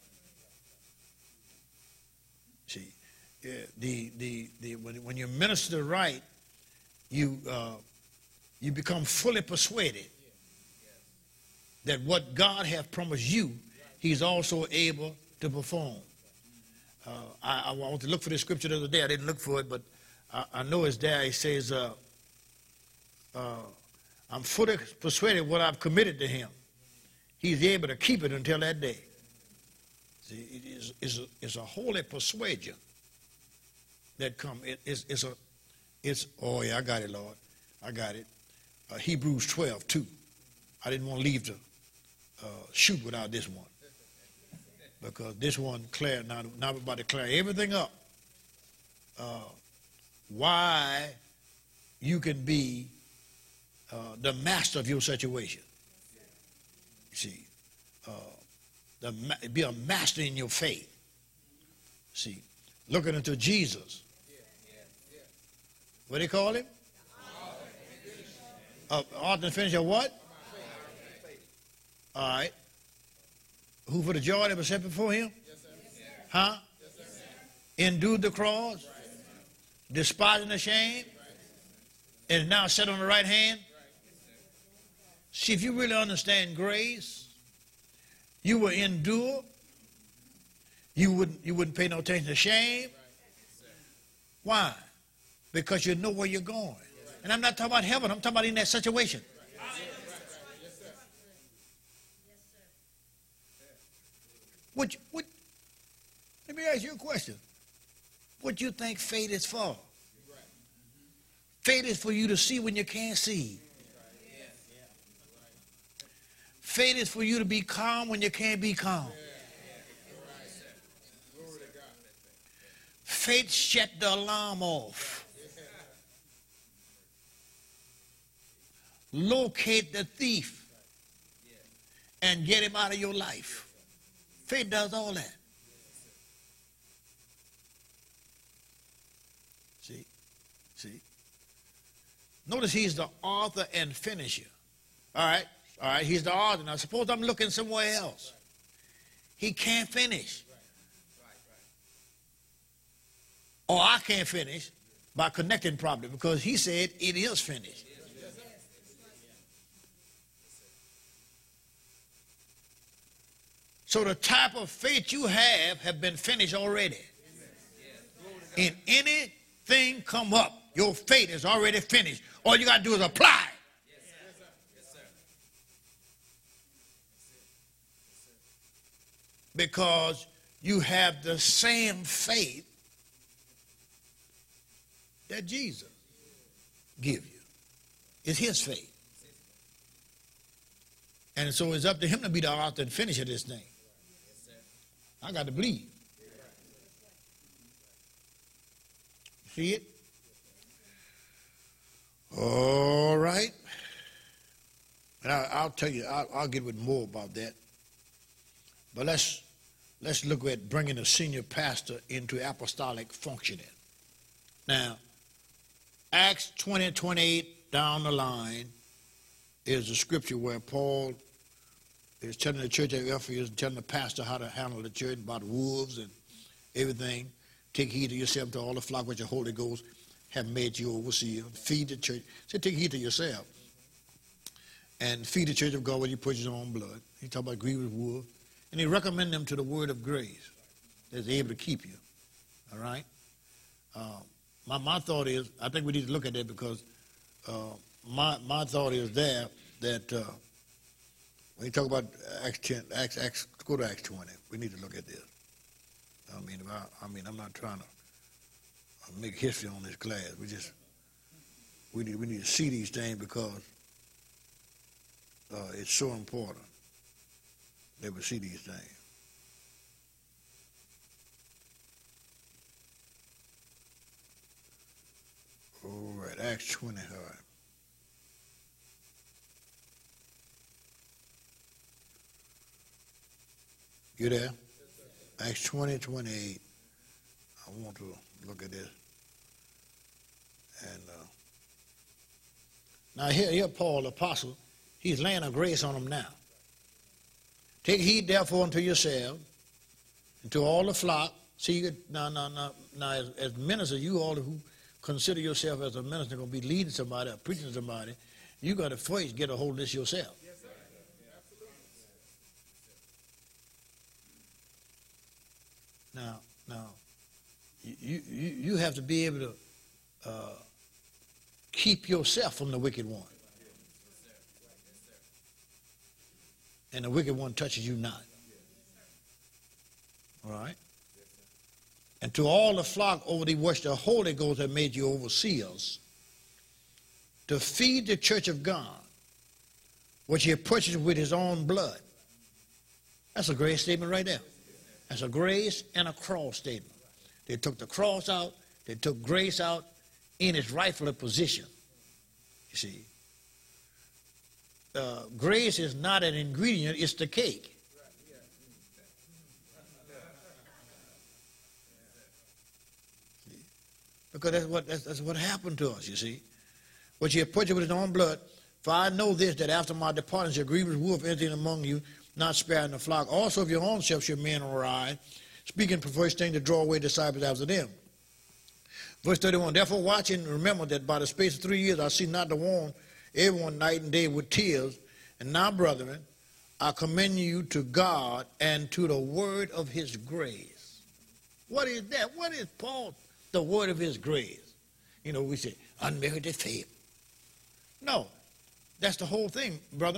See, uh, the, the, the, when, when you minister right, you, uh, you become fully persuaded that what God has promised you, he's also able to perform. Uh, I, I want to look for this scripture the other day. I didn't look for it, but I, I know it's there. It says, uh, uh, I'm fully persuaded what I've committed to him. He's able to keep it until that day. See, it is, it's, a, it's a holy persuasion that come. It, it's, it's a, it's, oh yeah, I got it, Lord. I got it. Uh, Hebrews twelve, two. I didn't want to leave the uh, shoot without this one. Because this one, clear, now, now we're about to clear everything up. Uh, why you can be uh, the master of your situation. See, uh, the, be a master in your faith. See, looking into Jesus. What do they call him? Uh, author and finisher of what? All right. Who for the joy that was set before him? Huh? Endured the cross, despising the shame, and is now set on the right hand. See, if you really understand grace, you will endure. You wouldn't, you wouldn't pay no attention to shame. Why? Because you know where you're going. And I'm not talking about heaven. I'm talking about in that situation. What, what, let me ask you a question. What do you think faith is for? Faith is for you to see when you can't see. Faith is for you to be calm when you can't be calm. Faith shut the alarm off. Locate the thief and get him out of your life. Faith does all that. See? See? Notice he's the author and finisher. All right? All right, he's the author. Now, suppose I'm looking somewhere else. He can't finish. Or I can't finish by connecting properly because he said it is finished. So the type of faith you have have been finished already. In anything come up, your faith is already finished. All you got to do is apply. Because you have the same faith that Jesus give you. It's his faith. And so it's up to him to be the author and finisher of this thing. I got to believe. See it? All right. And I, I'll tell you, I'll, I'll get with more about that. But let's let's look at bringing a senior pastor into apostolic functioning. Now, Acts twenty, twenty-eight down the line is a scripture where Paul is telling the church at Ephesus, telling the pastor how to handle the church about wolves and everything. Take heed to yourself to all the flock which the Holy Ghost have made you overseer. Feed the church. Say, take heed to yourself. And feed the church of God when you put your own blood. He talk about grievous wolves. And he recommend them to the word of grace that's able to keep you. All right? Uh, my, my thought is, I think we need to look at that because uh, my, my thought is there that uh, when you talk about Acts ten, Acts, Acts, go to Acts twenty. We need to look at this. I mean, if I, I mean, I'm not trying to make history on this class. We just we need we need to see these things because uh, it's so important that we see these things. All right, Acts twenty. All right. You there? Acts twenty, twenty-eight. I want to look at this. And uh, now here, here Paul, the apostle, he's laying a grace on them now. Take heed therefore unto yourself, and to all the flock. See, now, now, now, now as, as ministers, you all who consider yourself as a minister going to be leading somebody or preaching to somebody, you got to first get a hold of this yourself. Now, now, you, you, you have to be able to uh, keep yourself from the wicked one. and the wicked one touches you not. All right? And to all the flock over thee which the Holy Ghost hath made you overseers, to feed the church of God, which he had purchased with his own blood. That's a great statement right there. That's a grace and a cross statement. They took the cross out, they took grace out in its rightful position. You see, uh, grace is not an ingredient, it's the cake. See? Because that's what, that's, that's what happened to us, you see. Which he had purchased with his own blood. For I know this, that after my departing shall grievous wolf enter in among you, not sparing the flock. Also of your own self shall men arise, speaking perverse things to draw away disciples after them. Verse thirty-one, therefore watch and remember that by the space of three years I see not to warn everyone night and day with tears. And now, brethren, I commend you to God and to the word of his grace. What is that? What is Paul, the word of his grace? You know, we say, unmerited favor. No, that's the whole thing, brother.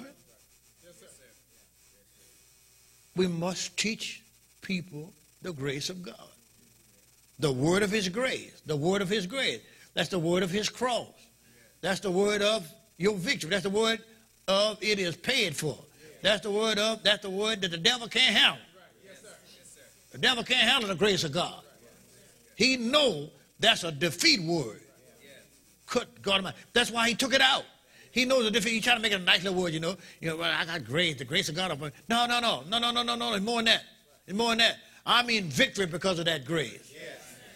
We must teach people the grace of God. The word of his grace. The word of his grace. That's the word of his cross. That's the word of your victory. That's the word of it is paid for. That's the word of, that's the word that the devil can't handle. The devil can't handle the grace of God. He knows that's a defeat word. Good God Almighty. That's why he took it out. He knows the difference. He's trying to make it a nice little word, you know. You know, well, I got grace, the grace of God upon me. No, no, no, no, no, no, no, no. It's more than that. It's more than that. I mean victory because of that grace. Yes.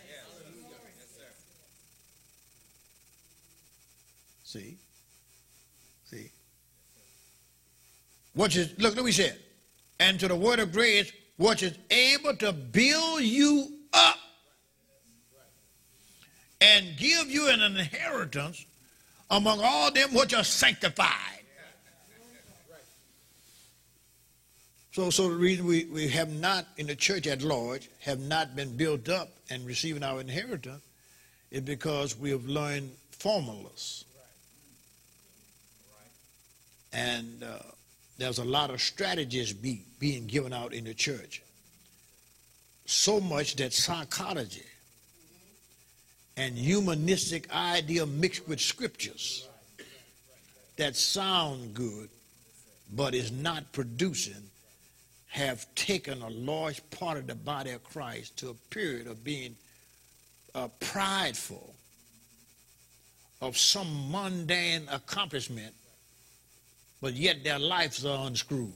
See? See? Which is, look, look what he said. And to the word of grace, which is able to build you up and give you an inheritance among all them which are sanctified. So, so the reason we, we have not, in the church at large, have not been built up and receiving our inheritance is because we have learned formulas. And uh, there's a lot of strategies be, being given out in the church. So much that psychology and humanistic idea mixed with scriptures that sound good but is not producing have taken a large part of the body of Christ to a period of being uh, prideful of some mundane accomplishment, but yet their lives are unscrewed.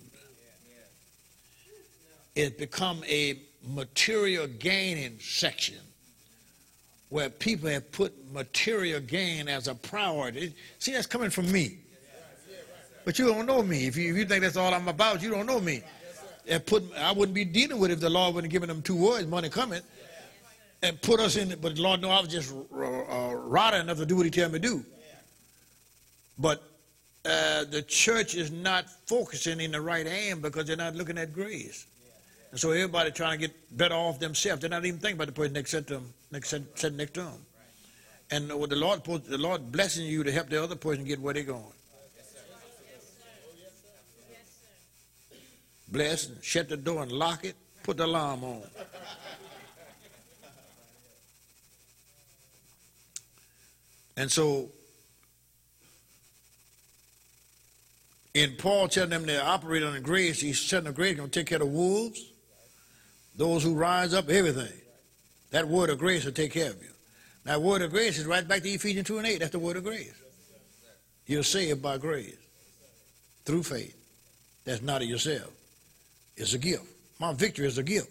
It's become a material gaining section where people have put material gain as a priority. See, that's coming from me. But you don't know me. If you, if you think that's all I'm about, you don't know me. And put, I wouldn't be dealing with it if the Lord wouldn't have given them two words, money coming, and put us in it. But the Lord knew I was just uh, rotten enough to do what he tell me to do. But uh, the church is not focusing in the right aim because they're not looking at grace. And so everybody trying to get better off themselves. They're not even thinking about the person next set to them, next set, set next to them. And what the Lord, the Lord blessing you to help the other person get where they're going. Bless and shut the door and lock it. Put the alarm on. And so, in Paul telling them to operate on the grace, he's telling the grace going to take care of the wolves, those who rise up, everything. That word of grace will take care of you. That word of grace is right back to Ephesians two and eight. That's the word of grace. You're saved by grace through faith. That's not of yourself. It's a gift. My victory is a gift.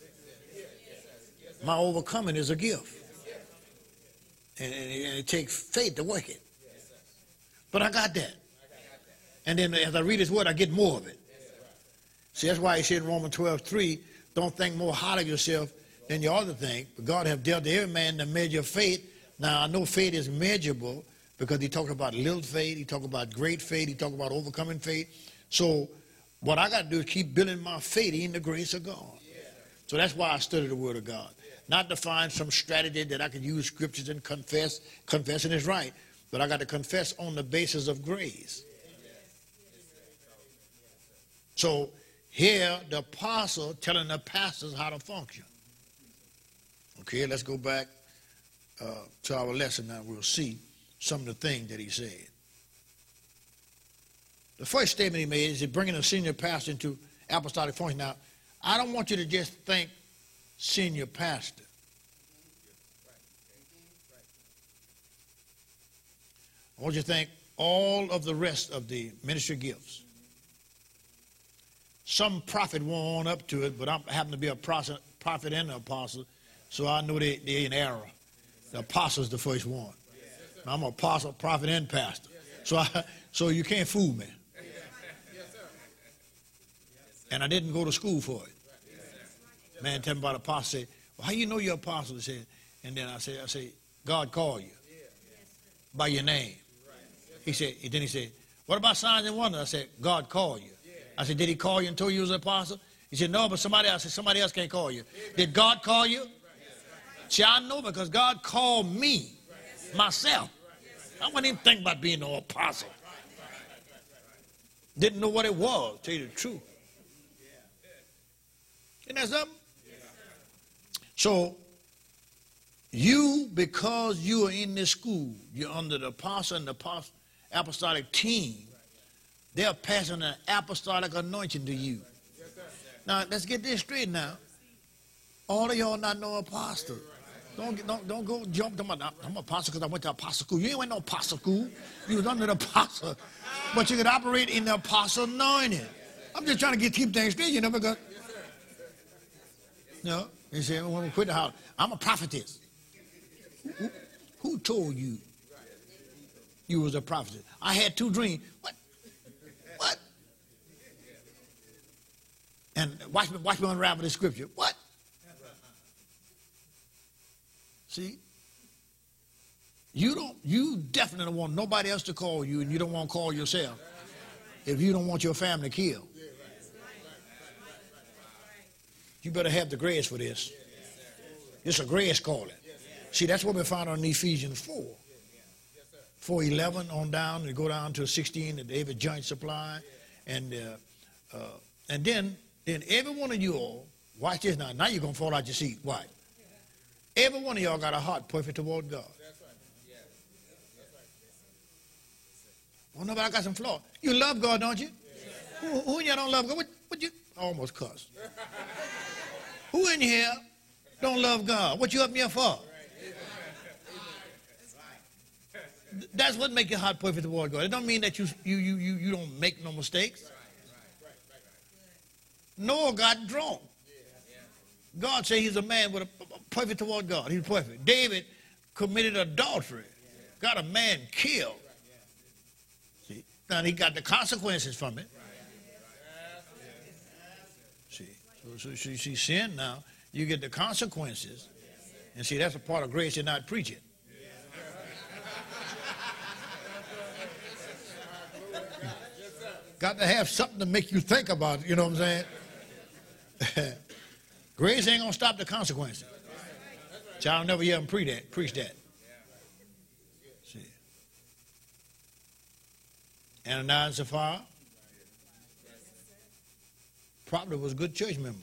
My overcoming is a gift. And, and, and it takes faith to work it. But I got that. And then as I read his word, I get more of it. See, that's why he said in Romans twelve three, don't think more highly of yourself than you ought to think. But God have dealt to every man the measure of faith. Now, I know faith is measurable because he talked about little faith. He talked about great faith. He talked about overcoming faith. So what I got to do is keep building my faith in the grace of God. So that's why I study the word of God. Not to find some strategy that I can use scriptures and confess. Confessing is right. But I got to confess on the basis of grace. So here the apostle telling the pastors how to function. Okay, let's go back uh, to our lesson now. We'll see some of the things that he said. The first statement he made is he's bringing a senior pastor into apostolic function. Now, I don't want you to just think senior pastor. I want you to think all of the rest of the ministry gifts. Some prophet won't own up to it, but I happen to be a prophet and an apostle, so I know they, they're in error. The apostle's the first one. I'm an apostle, prophet, and pastor. So, I, so you can't fool me. And I didn't go to school for it. Man, tell me about apostle. Say, well, how you know you're apostle? He said, and then I say, I say, God called you by your name. He said, and then he said, what about signs and wonders? I said, God called you. I said, did he call you and told you he was an apostle? He said, no, but somebody else. I said, somebody else can't call you. Did God call you? See, I know because God called me, myself. I wasn't even thinking about being no apostle. Didn't know what it was, to tell you the truth. Isn't that something? So, you, because you are in this school, you're under the apostle and the apostle, apostolic team, they're passing an apostolic anointing to you. Now, let's get this straight now. All of y'all not no apostle. Don't, don't, don't go jump to my, I'm an apostle because I went to apostle school. You ain't went no apostle school. You was under the apostle. But you could operate in the apostle anointing. I'm just trying to get keep things straight, you know, because, you know, you say, when we quit the house, I'm a prophetess. Who, who, who told you you was a prophetess? I had two dreams. What? What? And watch me, watch me unravel this scripture. What? See? You don't, you definitely don't want nobody else to call you, and you don't want to call yourself if you don't want your family killed. You better have the grace for this. It's a grace calling. See, that's what we found on Ephesians four. four eleven on down, and go down to sixteen, the David joint supply. And uh, uh, and then, then every one of you all, watch this now. Now you're going to fall out your seat. Why? Every one of y'all got a heart perfect toward God. Well, nobody got some flaw. You love God, don't you? Who, who in here don't love God? What, what you almost cussed. Who in here don't love God? What you up here for? That's what makes your heart perfect toward God. It don't mean that you you you you, you don't make no mistakes. Noah got drunk. God said he's a man with a, a perfect toward God. He's perfect. David committed adultery. Got a man killed. See, now he got the consequences from it. See, so, so she, she sinned now. You get the consequences. And see, that's a part of grace you're not preaching. Got to have something to make you think about it, you know what I'm saying? Grace ain't going to stop the consequences. So I'll never hear him preach that. Preach that. See. Ananias and Sapphira probably was a good church member.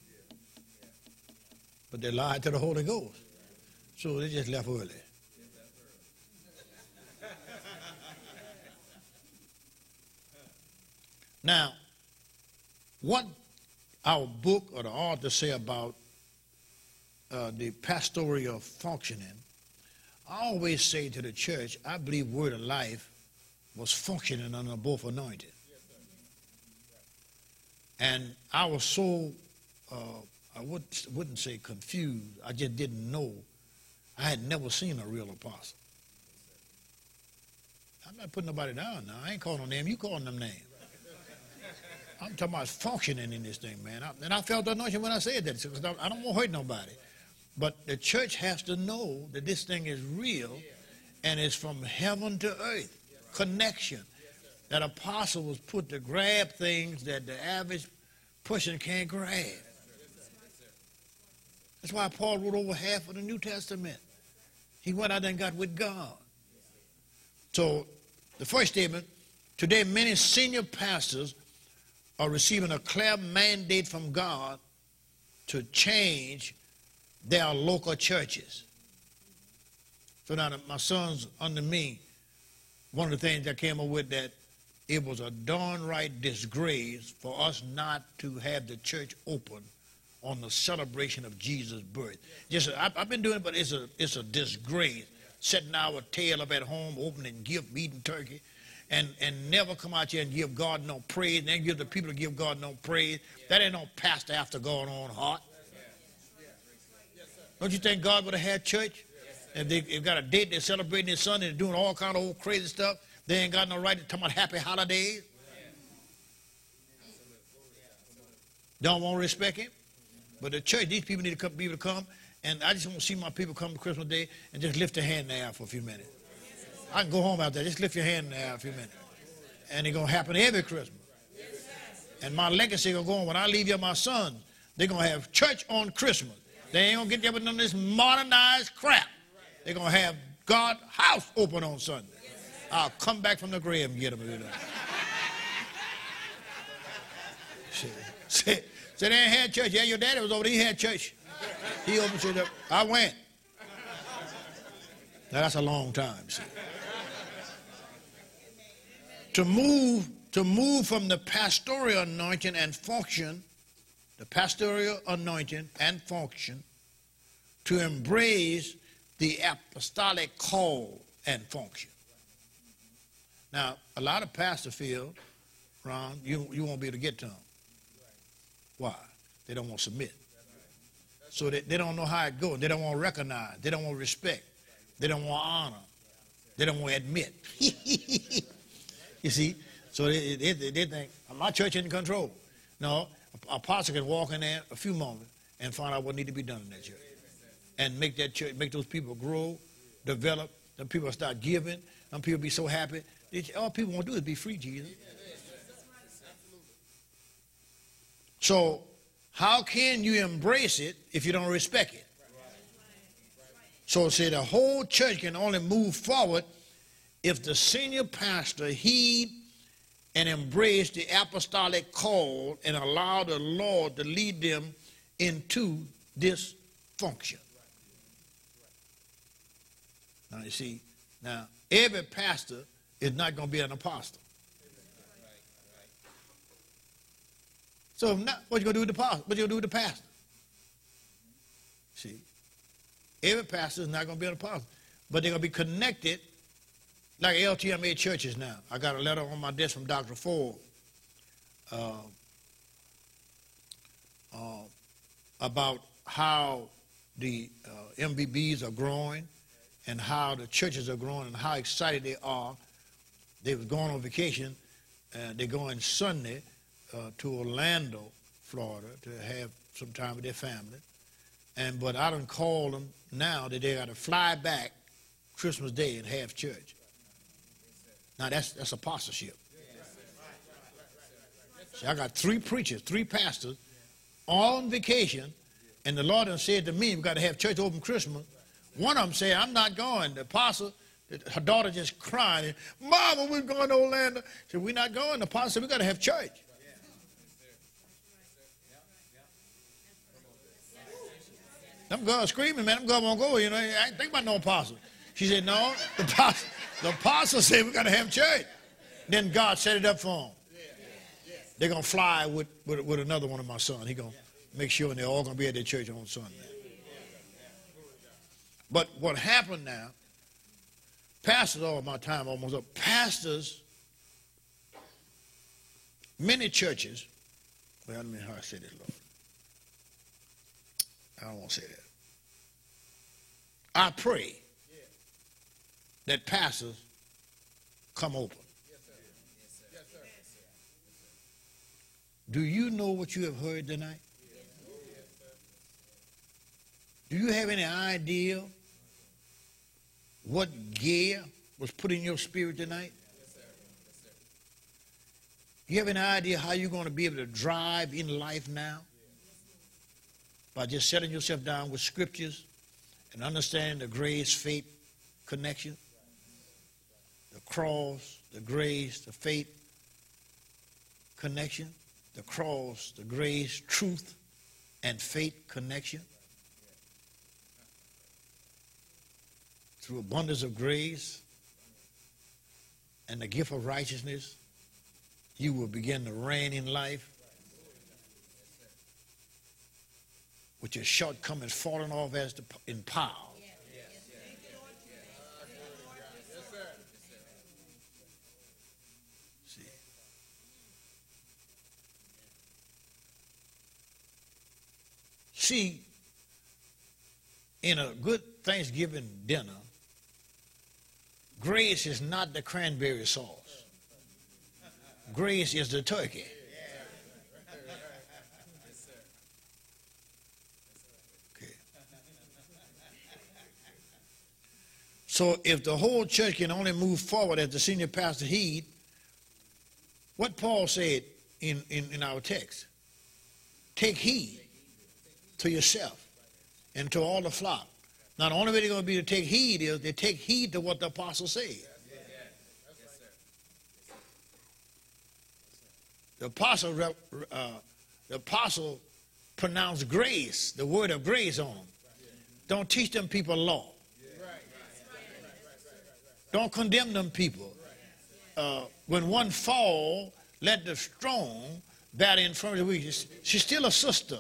But they lied to the Holy Ghost. So they just left early. Now, what our book or the author say about uh, the pastoral functioning, I always say to the church, I believe Word of Life was functioning under both anointed. And I was so, uh, I would, wouldn't say confused, I just didn't know. I had never seen a real apostle. I'm not putting nobody down now. I ain't calling them, you calling them names. I'm talking about functioning in this thing, man. I, and I felt the anointing when I said that, because I don't want to hurt nobody. But the church has to know that this thing is real, and it's from heaven to earth. Connection. That apostle was put to grab things that the average person can't grab. That's why Paul wrote over half of the New Testament. He went out and got with God. So the first statement, today many senior pastors are receiving a clear mandate from God to change their local churches. So now my sons under me, one of the things I came up with that it was a darn right disgrace for us not to have the church open on the celebration of Jesus' birth. Just, I, I've been doing it, but it's a, it's a disgrace. Setting our tail up at home, opening gift, eating turkey, and, and never come out here and give God no praise, and then give the people to give God no praise. That ain't no pastor after God on heart. Don't you think God would have had church? If they, they've got a date, they're celebrating their son, and they're doing all kind of old crazy stuff, they ain't got no right to talk about happy holidays. Don't want to respect him. But the church, these people need to come, be able to come, and I just want to see my people come to Christmas Day and just lift their hand in the air for a few minutes. I can go home out there, just lift your hand in the air for a few minutes. And it's going to happen every Christmas. And my legacy going to go on. When I leave here, my sons, they're going to have church on Christmas. They ain't going to get there with none of this modernized crap. They're going to have God's house open on Sunday. I'll come back from the grave and get them. You know. Say, say they ain't had church. Yeah, your daddy was over there. He had church. He opened church up. I went. Now, that's a long time, see. To move, to move from the pastoral anointing and function, the pastoral anointing and function, to embrace the apostolic call and function. Now, a lot of pastors feel, Ron, you, you won't be able to get to them. Why? They don't want to submit. So they, they don't know how it goes. They don't want to recognize. They don't want to respect. They don't want honor. They don't want to admit. You see? So they, they, they think, my church is in control. No, a pastor can walk in there a few moments and find out what needs to be done in that church. And make that church, make those people grow, develop. Them people start giving. Them people be so happy. They, all people want to do is be free, Jesus. So how can you embrace it if you don't respect it? So say the whole church can only move forward if the senior pastor heed and embrace the apostolic call and allow the Lord to lead them into this function. Now you see, now every pastor is not going to be an apostle. So if not, what you going to do with the pastor? What you going to do with the pastor? See, every pastor is not going to be an apostle, but they're going to be connected like L T M A churches now. I got a letter on my desk from Doctor Ford uh, uh, about how the uh, M B Bs are growing and how the churches are growing and how excited they are. They were going on vacation. Uh, they're going Sunday uh, to Orlando, Florida, to have some time with their family. And but I done called them now that they got to fly back Christmas Day and have church. Now that's that's apostleship. See, I got three preachers, three pastors, on vacation, and the Lord done said to me, we got to have church open Christmas. One of them said, I'm not going. The apostle, her daughter just crying, Mama, we're going to Orlando. She said, we're not going. The apostle said, we got to have church. Them girls screaming, man, them girls won't go, you know, I ain't think about no apostle. She said, no, the apostle, the apostle said we got to have church. Then God set it up for them. They're going to fly with, with, with another one of my sons. He's going to make sure they're all going to be at their church on Sunday. But what happened now, pastors, all my time almost up, pastors, many churches, well, I don't mean how I say this, Lord. I don't want to say that. I pray that pastors come open. Do you know what you have heard tonight? Do you have any idea what gear was put in your spirit tonight? You have any idea how you're going to be able to drive in life now? By just setting yourself down with scriptures and understanding the grace-faith connection, the cross, the grace, the faith connection. the cross, the grace, truth, and faith connection. Through abundance of grace and the gift of righteousness, you will begin to reign in life with your shortcomings falling off as the, in power. See, see, in a good Thanksgiving dinner, grace is not the cranberry sauce. Grace is the turkey. Okay. So if the whole church can only move forward as the senior pastor heed, what Paul said in, in, in our text, take heed to yourself and to all the flock. Now, the only way they're going to be to take heed is they take heed to what the apostle said. The apostle, uh, the apostle pronounced grace, the word of grace on them. Don't teach them people law. Don't condemn them people. Uh, when one fall, let the strong bear the infirmity of the weak. She's still a sister.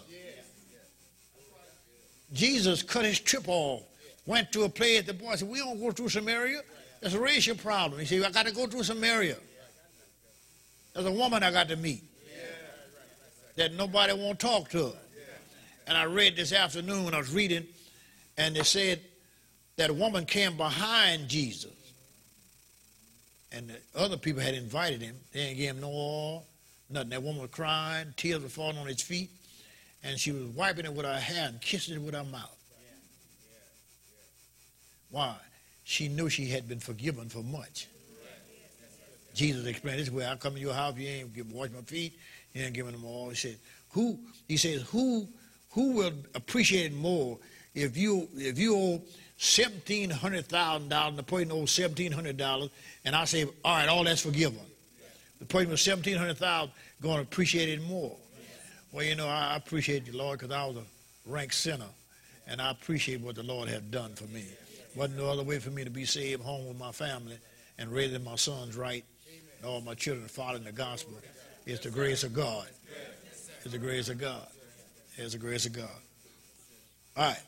Jesus cut his trip off, went to a place. The boy said, we don't go through Samaria. That's a racial problem. He said, I got to go through Samaria. There's a woman I got to meet that nobody won't talk to her. And I read this afternoon when I was reading, and they said that a woman came behind Jesus. And the other people had invited him. They didn't give him no oil, nothing. That woman was crying, tears were falling on his feet, and she was wiping it with her hair and kissing it with her mouth. Why? She knew she had been forgiven for much. Jesus explained this way, I come to your house, you ain't give, wash my feet, you ain't giving them all. He said, who, he says, who who will appreciate it more if you if you owe seventeen hundred thousand dollars and the person owes seventeen hundred dollars, and I say, all right, all that's forgiven. The person with seventeen hundred thousand dollars going to appreciate it more. Well, you know, I appreciate you, Lord, because I was a rank sinner, and I appreciate what the Lord had done for me. Wasn't no other way for me to be saved, home with my family, and raising my sons right, and all my children following the gospel. It's the grace of God. It's the grace of God. It's the grace of God. All right.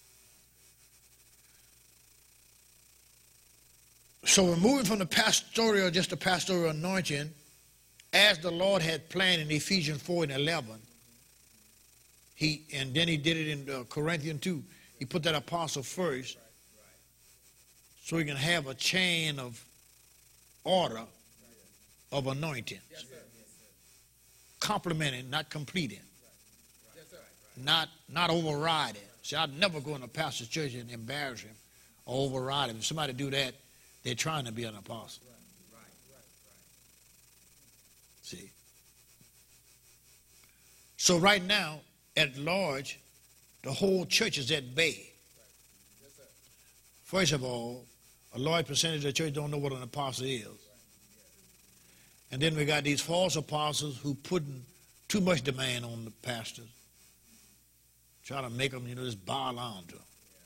So we're moving from the pastoral, just the pastoral anointing, as the Lord had planned in Ephesians four and eleven. He, and then he did it in uh, Corinthians two. He put that apostle first so he can have a chain of order of anointing. Complementing, not completing. Not, not overriding. See, I'd never go in a pastor's church and embarrass him or override him. If somebody do that, they're trying to be an apostle. See? So right now, at large, the whole church is at bay. First of all, a large percentage of the church don't know what an apostle is. And then we got these false apostles who putting too much demand on the pastors. Try to make them, you know, just bow down to them.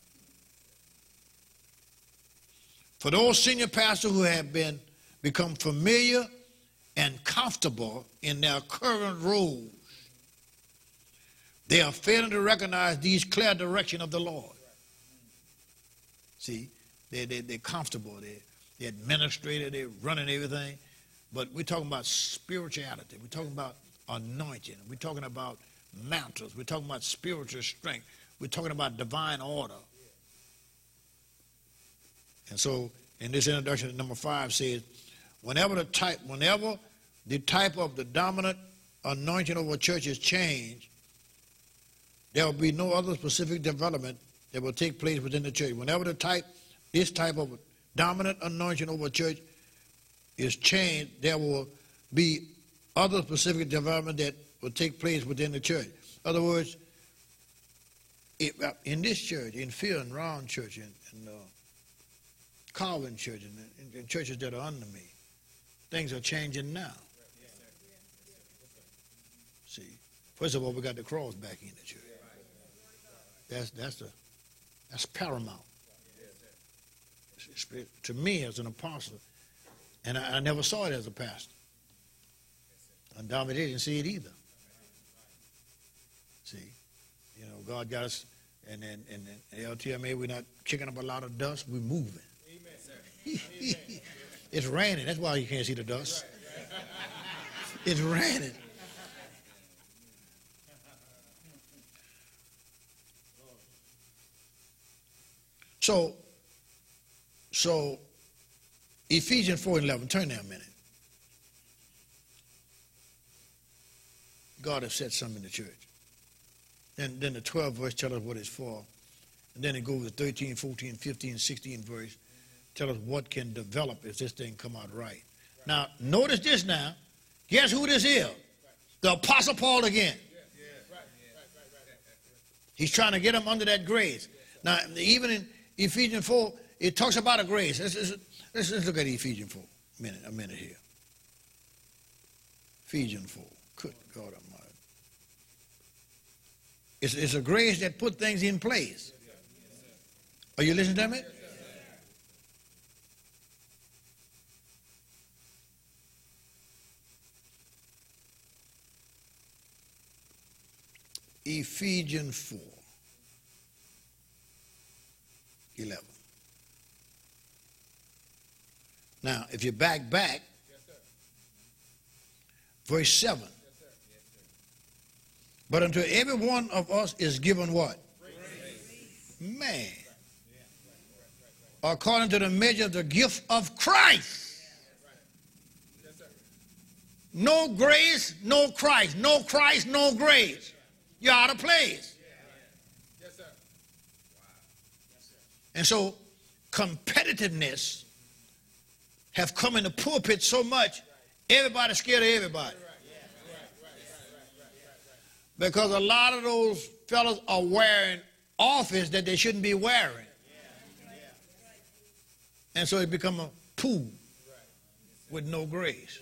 For those senior pastors who have been become familiar and comfortable in their current roles, they are failing to recognize these clear direction of the Lord. See, they, they, they're comfortable. They, they're administrator. They're running everything. But we're talking about spirituality. We're talking about anointing. We're talking about mantles. We're talking about spiritual strength. We're talking about divine order. And so in this introduction, number five says, whenever the type, whenever the type of the dominant anointing over a church is changed, there will be no other specific development that will take place within the church. Whenever the type, this type of dominant anointing over a church is changed, there will be other specific development that will take place within the church. In other words, it, in this church, in Phil and Ron Church, in, in uh, Calvin Church, and in, in churches that are under me, things are changing now. First of all, we got the cross back in the church. That's that's the that's paramount. To me as an apostle, and I, I never saw it as a pastor. And Dominic didn't see it either. See, you know, God got us, and then and, and L T M A, we're not kicking up a lot of dust, we're moving. Amen. It's raining, that's why you can't see the dust. It's raining. So, so Ephesians four and eleven, turn there a minute. God has said something in the church. And then the twelfth verse tells us what it's for. And then it goes to thirteen, fourteen, fifteen, sixteen verse. Tell us what can develop if this thing come out right. Now, notice this now. Guess who this is? The Apostle Paul again. He's trying to get them under that grace. Now, even in Ephesians four, it talks about a grace. Let's, let's, let's, let's look at Ephesians four. A minute, a minute here. Ephesians four. Good God Almighty. It's, it's a grace that put things in place. Are you listening to me? Ephesians four, eleven. Now, if you back back, verse seven. But unto every one of us is given what? Grace. Man. According to the measure of the gift of Christ. No grace, no Christ. No Christ, no grace. You're out of place. And so competitiveness have come in the pulpit so much, everybody's scared of everybody. Because a lot of those fellas are wearing office that they shouldn't be wearing. And so it become a pool with no grace.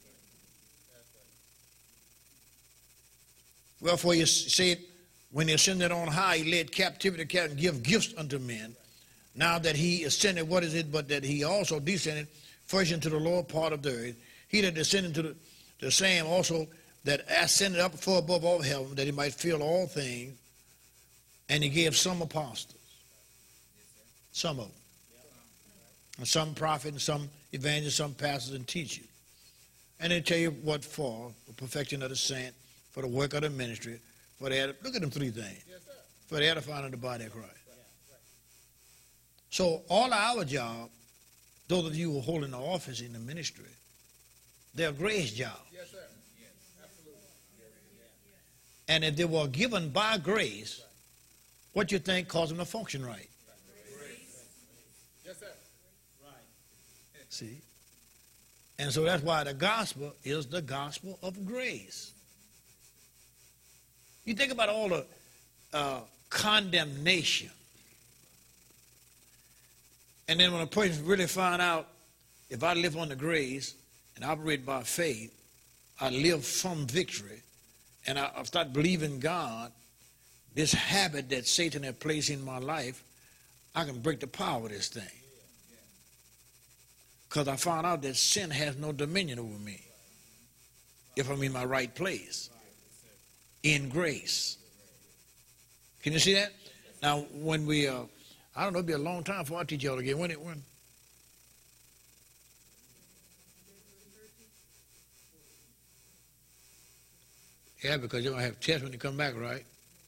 Wherefore you said, when he ascended on high, he led captivity captive and give gifts unto men. Now that he ascended, what is it but that he also descended first into the lower part of the earth? He that descended to the, the same also that ascended up far above all heaven, that he might fill all things. And he gave some apostles, some of them, and some prophets, and some evangelists, some pastors and teachers. And they tell you what for: the perfection of the saint, for the work of the ministry, for the look at them three things, for the edifying of the body of Christ. So all our job, those of you who are holding the office in the ministry, they're a grace job. Yes, sir. Yes, absolutely. And if they were given by grace, what you think caused them to function right? Grace. Yes, sir. Right. See? And so that's why the gospel is the gospel of grace. You think about all the uh, condemnation. And then when a person really find out, if I live on the grace and operate by faith, I live from victory, and I, I start believing God, this habit that Satan has placed in my life, I can break the power of this thing. Because I found out that sin has no dominion over me if I'm in my right place, in grace. Can you see that? Now, when we... Uh, I don't know, it'll be a long time before I teach y'all again. When it when? Yeah, because you're going to have tests when you come back, right?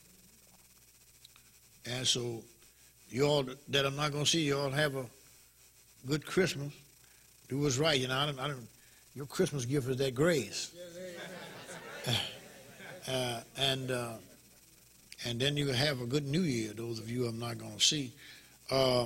And so you all that I'm not going to see, you all have a good Christmas. Do what's right. You know, I don't, I don't, your Christmas gift is that grace. uh, and uh, and then you have a good New Year, those of you I'm not going to see. Uh,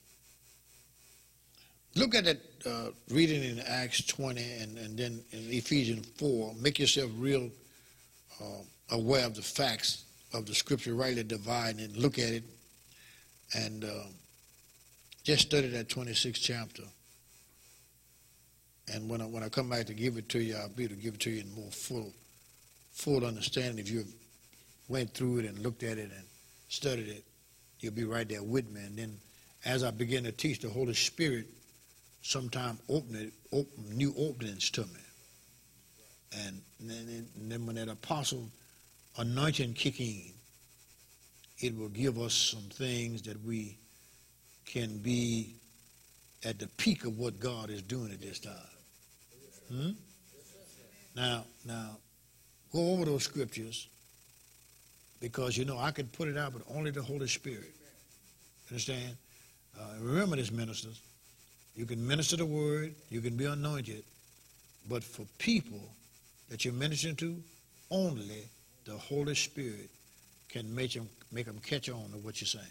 look at that uh, reading in Acts twenty and, and then in Ephesians four. Make yourself real uh, aware of the facts of the scripture, rightly dividing it. Look at it and uh, just study that twenty-sixth chapter. And when I, when I come back to give it to you, I'll be able to give it to you in more full, full understanding. If you went through it and looked at it and studied it, you'll be right there with me. And then as I begin to teach, the Holy Spirit sometimes open it, open new openings to me. And then, and then when that apostle anointing kick in, it will give us some things that we can be at the peak of what God is doing at this time. Hmm? Now, now, go over those scriptures, because, you know, I could put it out, but only the Holy Spirit. Understand? Uh, remember this, ministers. You can minister the word, you can be anointed, but for people that you're ministering to, only the Holy Spirit can make them, make them catch on to what you're saying.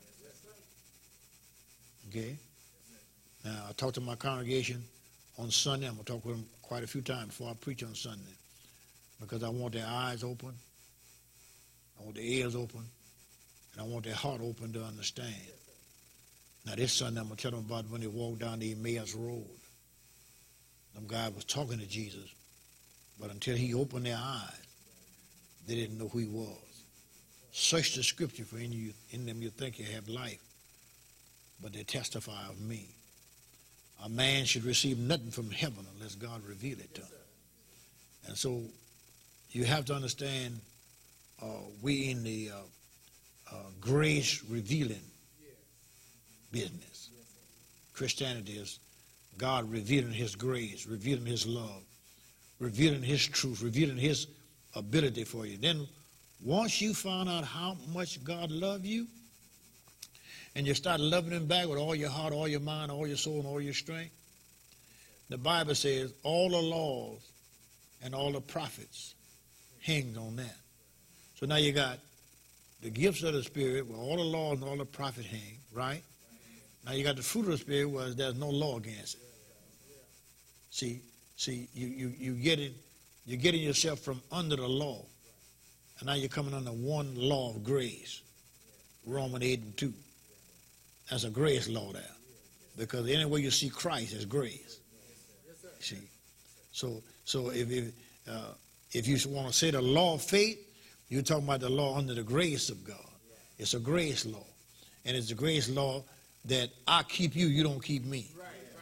Okay? Now, I talk to my congregation on Sunday. I'm going to talk with them quite a few times before I preach on Sunday, because I want their eyes open, I want their ears open, and I want their heart open to understand. Now, this Sunday, I'm going to tell them about when they walked down the Emmaus Road. Them guys was talking to Jesus, but until he opened their eyes, they didn't know who he was. Search the scripture, for in you, in them you think you have life, but they testify of me. A man should receive nothing from heaven unless God reveal it to him. And so you have to understand, uh, we in the uh, uh, grace revealing business. Christianity is God revealing his grace, revealing his love, revealing his truth, revealing his ability for you. Then once you find out how much God loves you, and you start loving him back with all your heart, all your mind, all your soul, and all your strength, the Bible says all the laws and all the prophets hang on that. So now you got the gifts of the Spirit where all the laws and all the prophets hang, right? Now you got the fruit of the Spirit where there's no law against it. See, see, you you you getting you're getting yourself from under the law, and now you're coming under one law of grace, Romans eight and two. That's a grace law there, because anywhere you see Christ is grace. See, so so if if, uh, if you want to say the law of faith, you're talking about the law under the grace of God. It's a grace law, and it's a grace law that I keep you, you don't keep me.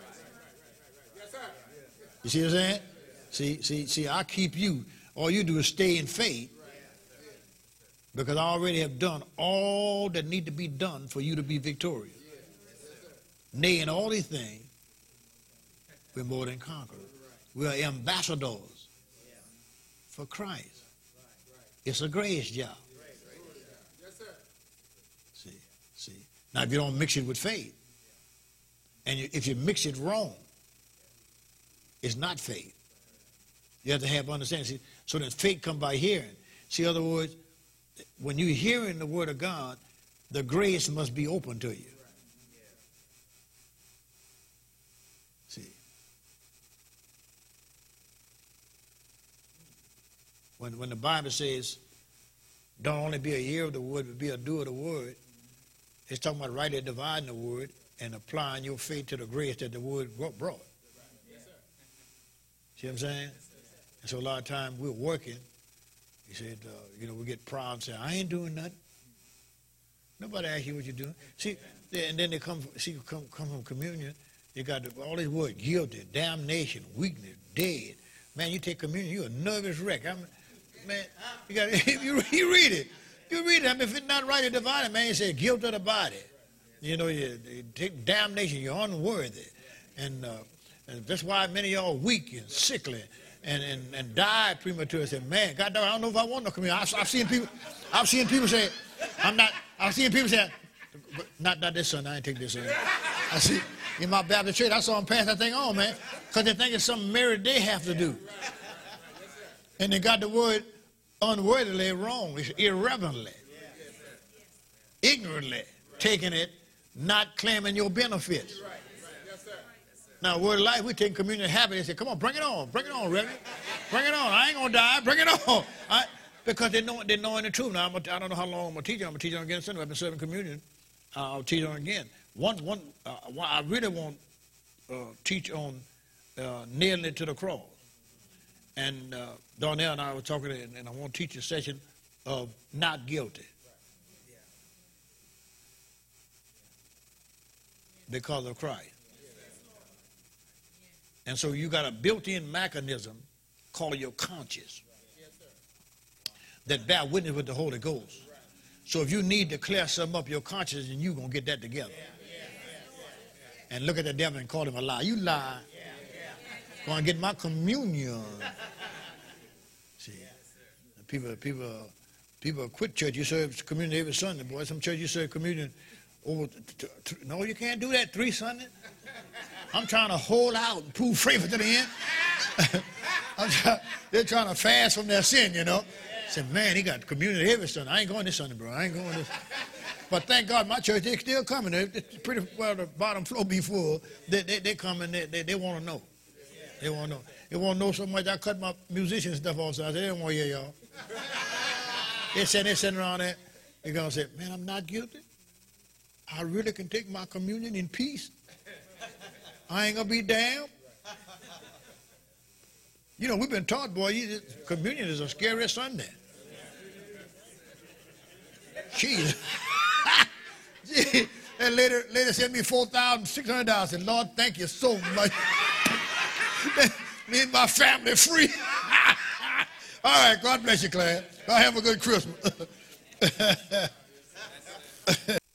You see what I'm saying? See, see, see, I keep you. All you do is stay in faith, because I already have done all that need to be done for you to be victorious. Nay, in all these things, we're more than conquerors. We are ambassadors for Christ. It's a grace job. See, see. Now, if you don't mix it with faith, and you, if you mix it wrong, it's not faith. You have to have understanding. See, so that faith comes by hearing. See, in other words, when you're hearing the word of God, the grace must be open to you. See. When, when the Bible says, don't only be a hearer of the word, but be a doer of the word, it's talking about rightly dividing the word and applying your faith to the grace that the word brought. See what I'm saying? And so a lot of times we're working. He said, uh, you know, we get proud and say, I ain't doing nothing. Nobody asks you what you're doing. See, and then they come, see, come, come from communion. You got all these words: guilty, damnation, weakness, dead. Man, you take communion, you're a nervous wreck. I'm, man, you got you, you read it. You read it. I mean, if it's not rightly divided, man, you say guilt of the body. You know, you, you take damnation, you're unworthy. And, uh, and that's why many of y'all are weak and sickly and, and, and die prematurely. Say, man, God, I don't know if I want no communion. I've, I've seen people, I've seen people say, I'm not, I've seen people say, not, not this Sunday, I ain't take this Sunday. I see, in my Baptist church, I saw them pass that thing on, man, because they think it's something merit they have to do. And they got the word unworthily wrong. It's irreverently, ignorantly taking it, not claiming your benefits. Now, word of life, we take communion happy. They say, come on, bring it on, bring it on, Reverend. Bring it on. I ain't going to die. Bring it on. I, because they know, they're knowing the truth. Now, I'm a, I don't know how long I'm going to teach on. I'm going to teach on again Sunday. I've been serving communion. Uh, I'll teach on again. One, one, uh, I really want to uh, teach on uh, nailing it to the cross. And uh, Darnell and I were talking, and, and I want to teach a session of not guilty. Because of Christ. And so you got a built-in mechanism called your conscience that bear witness with the Holy Ghost. So if you need to clear something up your conscience, and you're going to get that together. And look at the devil and call him a lie. You lie. Going to get my communion. See, people, people, people quit church. You serve communion every Sunday, boy. Some church you serve communion over. T- t- t- no, you can't do that three Sundays. I'm trying to hold out and prove favor to the end. I'm try, they're trying to fast from their sin, you know. Said, man, he got communion every Sunday. I ain't going this Sunday, bro. I ain't going this. But thank God my church, they're still coming. It's pretty well, the bottom floor be full. They, they, they come and they, they, they want to know. They want to know. They want to know so much. I cut my musician stuff off, so I said, they don't want to hear y'all. They said, they're sitting around there. They're going to say, man, I'm not guilty. I really can take my communion in peace. I ain't going to be damned. You know, we've been taught, boy, you, communion is a scary Sunday. Jesus. And later, later sent me four thousand six hundred dollars. I said, Lord, thank you so much. Me and my family free. All right, God bless you, Claire. God have a good Christmas.